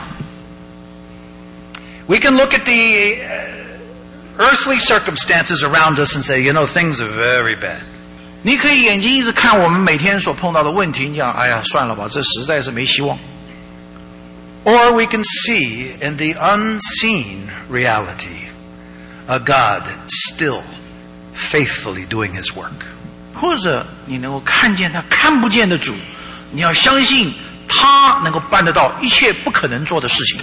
We can look at the earthly circumstances around us and say, things are very bad. 你可以眼睛一直看我们每天所碰到的问题，你讲，哎呀，算了吧，这实在是没希望。 Or we can see in the unseen reality a God still faithfully doing his work. 或者你能够看见他看不见的主，你要相信他能够办得到一切不可能做的事情。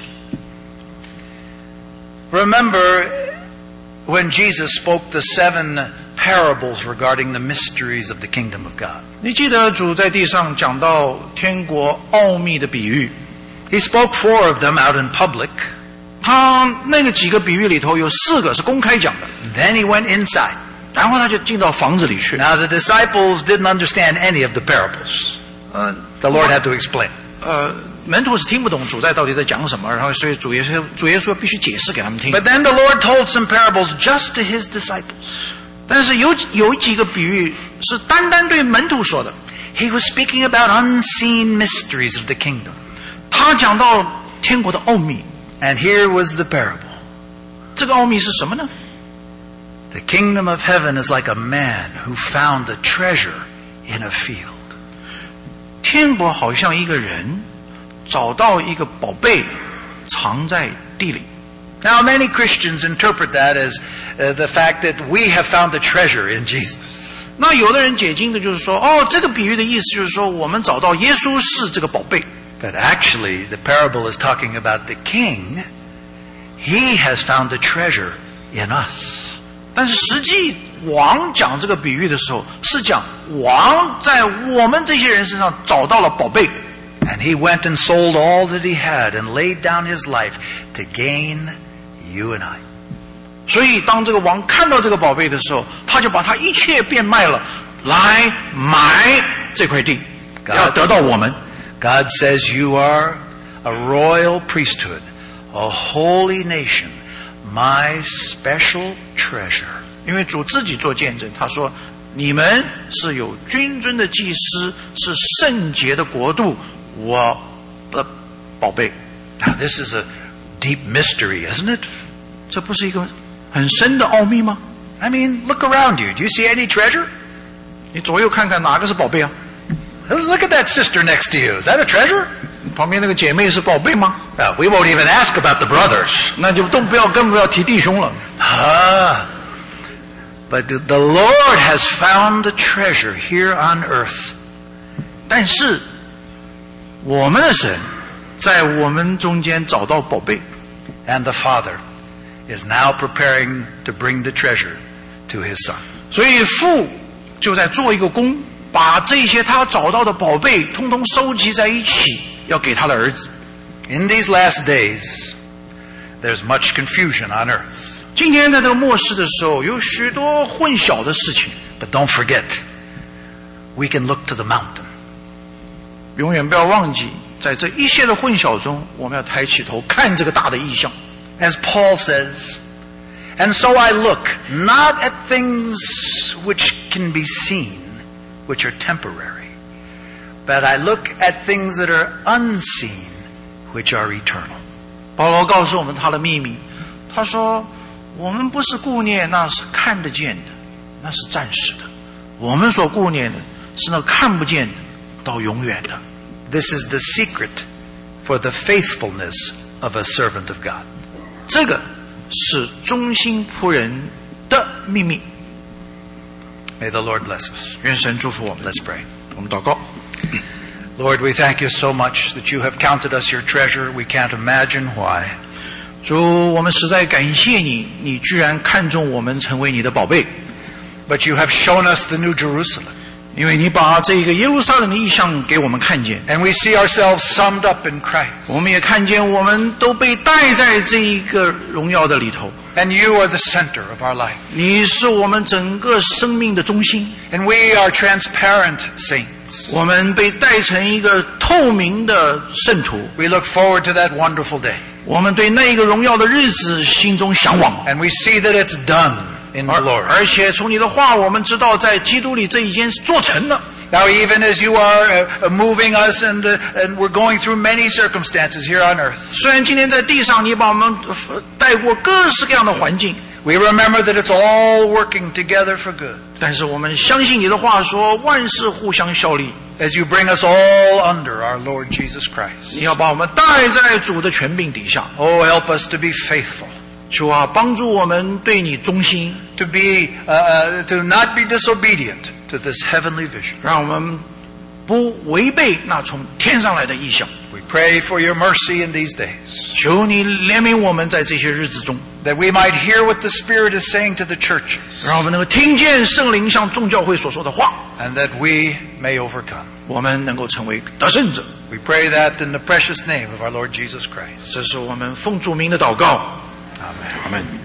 Remember when Jesus spoke the 7 parables regarding the mysteries of the kingdom of God. 你记得主在地上讲到天国奥秘的比喻， He spoke 4 of them out in public. 他那个几个比喻里头有4个是公开讲的， Then he went inside. 然后他就进到房子里去。 Now the disciples didn't understand any of the parables. The Lord had to explain. 门徒是听不懂主在到底在讲什么，然后所以主耶稣必须解释给他们听。 But then the Lord told some parables just to his disciples. 但是有几个比喻是单单对门徒说的。 He was speaking about unseen mysteries of the kingdom. 他讲到天国的奥秘， And here was the parable. 这个奥秘是什么呢？ The kingdom of heaven is like a man who found a treasure in a field. 天国好像一个人找到一个宝贝藏在地里。 Now many Christians interpret that as the fact that we have found the treasure in Jesus. 那有的人解经的就是说，这个比喻的意思就是说，我们找到耶稣是这个宝贝。 But actually the parable is talking about the king. He has found the treasure in us. 但是实际王讲这个比喻的时候，是讲王在我们这些人身上找到了宝贝。 And he went and sold all that he had and laid down his life to gain you and I. 所以当这个王看到这个宝贝的时候，他就把他一切变卖了，来买这块地，要得到我们。 God says you are a royal priesthood, a holy nation, my special treasure. 因为主自己做见证，他说：“你们是有君尊的祭司，是圣洁的国度，我的宝贝。” Now this is a deep mystery, isn't it? 这不是一个很深的奥秘吗？ I mean, look around you. Do you see any treasure? 你左右看看哪个是宝贝啊？ Look at that sister next to you. Is that a treasure? 旁边那个姐妹是宝贝吗？ We won't even ask about the brothers. 那就更不要提弟兄了。 But the Lord has found the treasure here on earth. 但是我们的神在我们中间找到宝贝， And the Father is now preparing to bring the treasure to his Son. 所以父就在做一个工，把这些他找到的宝贝通通收集在一起，要给他的儿子。 In these last days, there's much confusion on earth. 今天在这个末世的时候，有许多混淆的事情， But don't forget, we can look to the mountain. 永远不要忘记，在这一切的混淆中，我们要抬起头看这个大的意象。 As Paul says, and so I look not at things which can be seen, which are temporary, but I look at things that are unseen, which are eternal. 保罗告诉我们他的秘密，他说：“我们不是顾念那是看得见的，那是暂时的；我们所顾念的是那看不见的，到永远的。” This is the secret for the faithfulness of a servant of God. 这个是忠心仆人的秘密。 May the Lord bless us. 愿神祝福我们。 Let's pray. 我们祷告。 Lord, we thank you so much that you have counted us your treasure. We can't imagine why. 主，我们实在感谢你，你居然看中我们成为你的宝贝， But you have shown us the New Jerusalem. 因为你把这个耶路撒冷的意象给我们看见， And we see ourselves summed up in Christ. 我们也看见我们都被带在这一个荣耀的里头。 And you are the center of our life. 你是我们整个生命的中心， And we are transparent saints. 我们被带成一个透明的圣徒。 We look forward to that wonderful day. 我们对那个荣耀的日子心中向往， And we see that it's done in glory. 而且从你的话，我们知道在基督里这已经做成了。 Now, even as you are moving us and we're going through many circumstances here on earth, 虽然今天在地上，你把我们带过各式各样的环境， we remember that it's all working together for good. 但是我们相信你的话说，万事互相效力。 As you bring us all under our Lord Jesus Christ. 你要把我们带在主的权柄底下。 Oh, help us to be faithful. 主啊，帮助我们对你忠心， To not be disobedient to this heavenly vision. 让我们不违背那从天上来的意象。 We pray for your mercy in these days, 求你怜悯我们在这些日子中， that we might hear what the Spirit is saying to the churches, 让我们能够听见圣灵向众教会所说的话， and that we may overcome. 我们能够成为得胜者。 We pray that in the precious name of our Lord Jesus Christ. 这是我们奉主名的祷告。 Amen. 阿们。